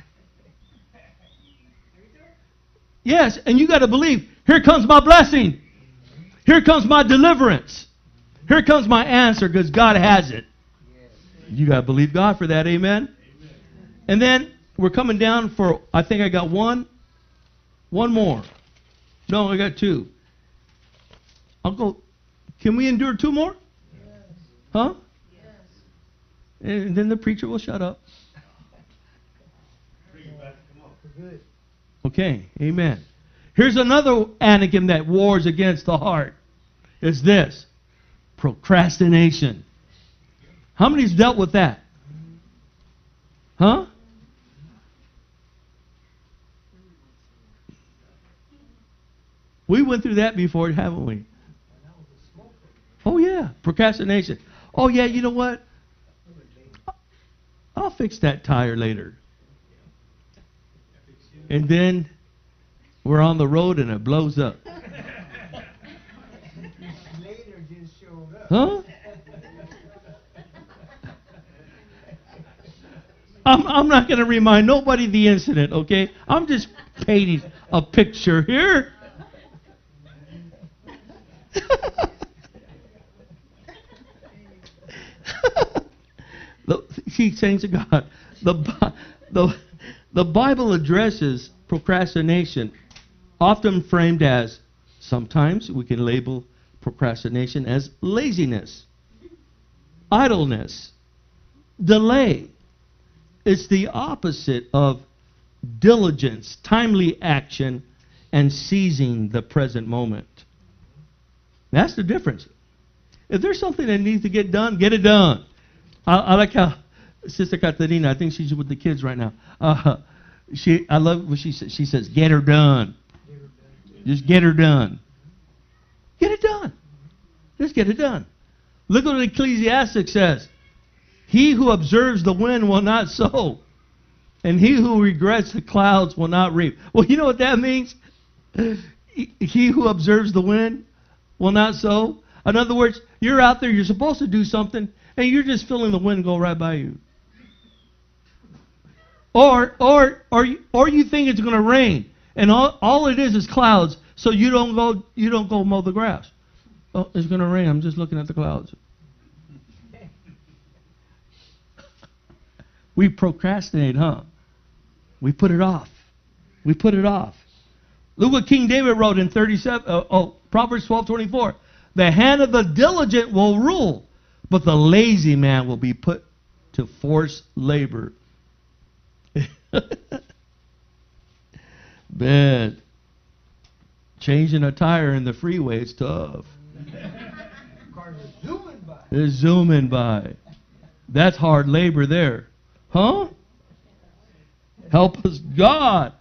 Yes, and you got to believe, here comes my blessing. Here comes my deliverance. Here comes my answer because God has it. You got to believe God for that. Amen? And then we're coming down for, I think I got one more. No, I got two. I'll go. Can we endure two more? Yes. Huh? Yes. And then the preacher will shut up. Okay, amen. Here's another anakim that wars against the heart. It's this. Procrastination. How many's dealt with that? Huh? We went through that before, haven't we? Oh, yeah. Procrastination. Oh, yeah, you know what? I'll fix that tire later. And then we're on the road and it blows up. Huh? I'm not going to remind nobody the incident, okay? I'm just painting a picture here. See, saints of God, the Bible addresses procrastination, often framed as, sometimes we can label procrastination as laziness, idleness, delay. It's the opposite of diligence, timely action, and seizing the present moment. That's the difference. If there's something that needs to get done, get it done. I like how Sister Catarina, I think she's with the kids right now. I love what she says. She says, get her done. Just get her done. Get it done. Just get it done. Look what Ecclesiastes says. He who observes the wind will not sow, and he who regrets the clouds will not reap. Well, you know what that means? He who observes the wind will not sow. In other words, you're out there, you're supposed to do something, and you're just feeling the wind go right by you. Or you think it's going to rain, and all it is clouds, so you don't go mow the grass. Oh, it's going to rain. I'm just looking at the clouds. We procrastinate, huh? We put it off. We put it off. Look what King David wrote in Proverbs 12:24. The hand of the diligent will rule, but the lazy man will be put to forced labor. Bad. Changing a tire in the freeway is tough. Cars are zooming by. They're zooming by. That's hard labor there. Huh? Help us, God.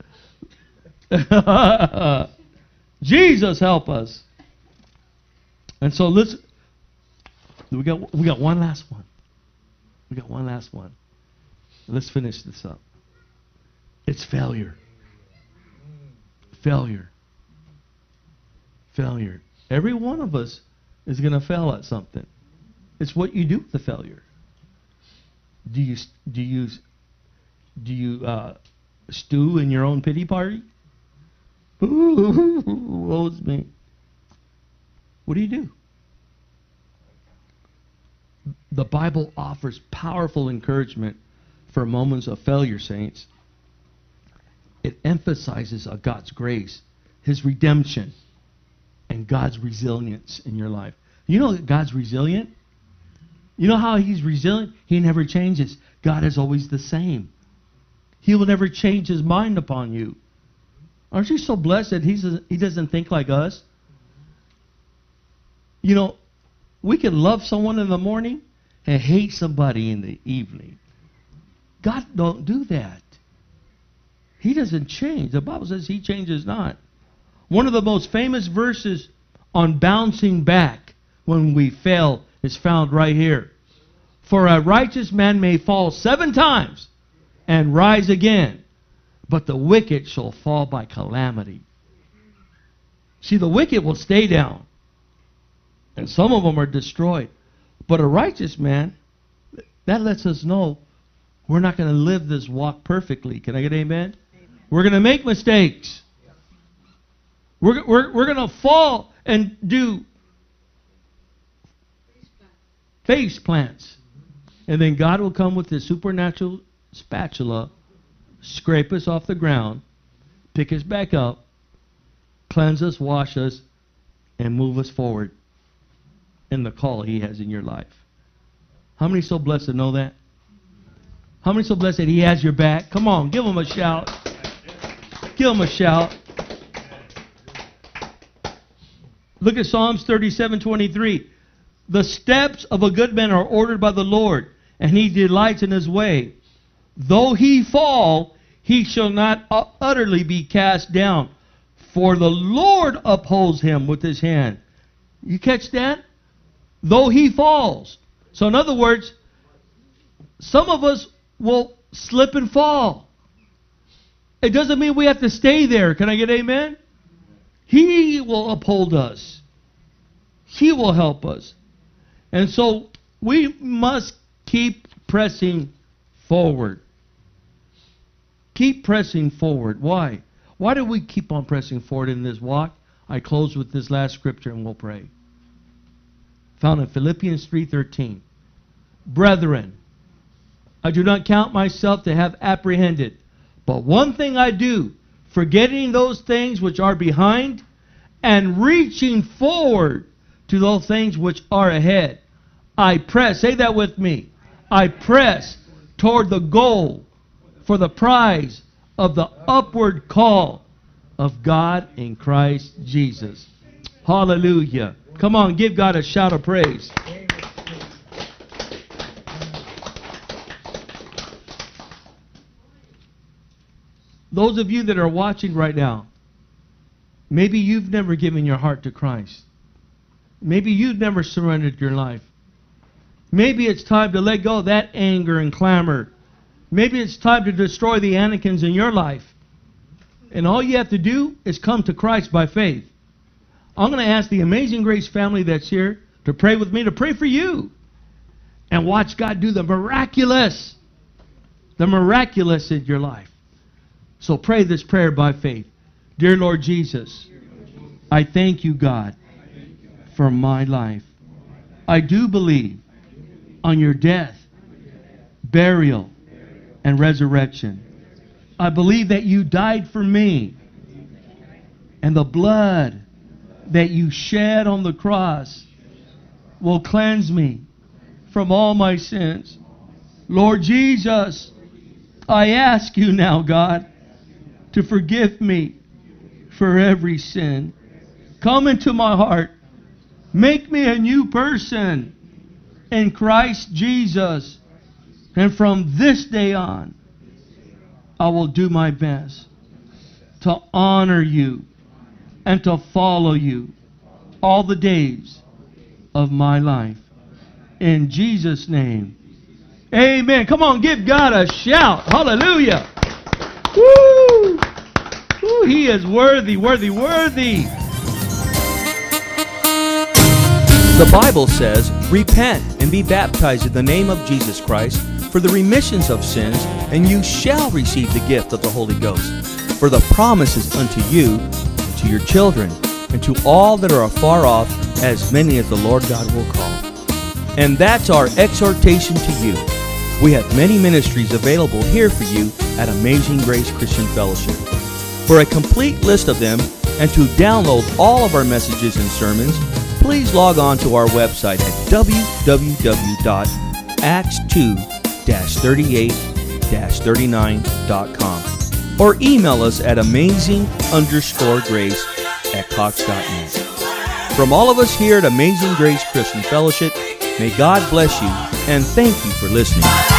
Jesus, help us. And so we got one last one. We got one last one. Let's finish this up. It's failure. Failure. Failure. Every one of us is going to fail at something. It's what you do with the failure. Do you stew in your own pity party? Ooh, woe's me. What do you do? The Bible offers powerful encouragement for moments of failure, saints. It emphasizes God's grace, His redemption, and God's resilience in your life. You know that God's resilient? You know how He's resilient? He never changes. God is always the same. He will never change His mind upon you. Aren't you so blessed that He doesn't think like us? You know, we can love someone in the morning and hate somebody in the evening. God don't do that. He doesn't change. The Bible says He changes not. One of the most famous verses on bouncing back when we fail is found right here. For a righteous man may fall 7 times and rise again, but the wicked shall fall by calamity. See, the wicked will stay down, and some of them are destroyed. But a righteous man that lets us know we're not going to live this walk perfectly. Can I get amen? We're going to make mistakes. We're going to fall and do face plants. And then God will come with His supernatural spatula, scrape us off the ground, pick us back up, cleanse us, wash us, and move us forward in the call He has in your life. How many so blessed to know that? How many so blessed that He has your back? Come on, give Him a shout. Give Him a shout. Look at Psalms 37:23. The steps of a good man are ordered by the Lord, and He delights in His way. Though he fall, he shall not utterly be cast down, for the Lord upholds him with His hand. You catch that? Though he falls. So in other words, some of us will slip and fall. It doesn't mean we have to stay there. Can I get amen? He will uphold us. He will help us. And so we must keep pressing forward. Keep pressing forward. Why? Why do we keep on pressing forward in this walk? I close with this last scripture and we'll pray. Found in Philippians 3:13. Brethren, I do not count myself to have apprehended, but one thing I do, forgetting those things which are behind and reaching forward to those things which are ahead. I press, say that with me. I press toward the goal for the prize of the upward call of God in Christ Jesus. Hallelujah. Come on, give God a shout of praise. Those of you that are watching right now, maybe you've never given your heart to Christ. Maybe you've never surrendered your life. Maybe it's time to let go of that anger and clamor. Maybe it's time to destroy the Anakins in your life. And all you have to do is come to Christ by faith. I'm going to ask the Amazing Grace family that's here to pray with me, to pray for you. And watch God do the miraculous in your life. So pray this prayer by faith. Dear Lord Jesus, I thank you, God, for my life. I do believe on your death, burial, and resurrection. I believe that you died for me, and the blood that you shed on the cross will cleanse me from all my sins. Lord Jesus, I ask you now, God, to forgive me for every sin. Come into my heart. Make me a new person in Christ Jesus. And from this day on, I will do my best to honor you and to follow you all the days of my life. In Jesus' name, amen. Come on, give God a shout. Hallelujah. Woo! Woo, He is worthy, worthy, worthy. The Bible says, repent and be baptized in the name of Jesus Christ for the remissions of sins, and you shall receive the gift of the Holy Ghost. For the promise is unto you, and to your children, and to all that are afar off, as many as the Lord God will call. And that's our exhortation to you. We have many ministries available here for you at Amazing Grace Christian Fellowship. For a complete list of them, and to download all of our messages and sermons, please log on to our website at www.acts2-38-39.com or email us at amazing_grace@cox.net. From all of us here at Amazing Grace Christian Fellowship, may God bless you and thank you for listening.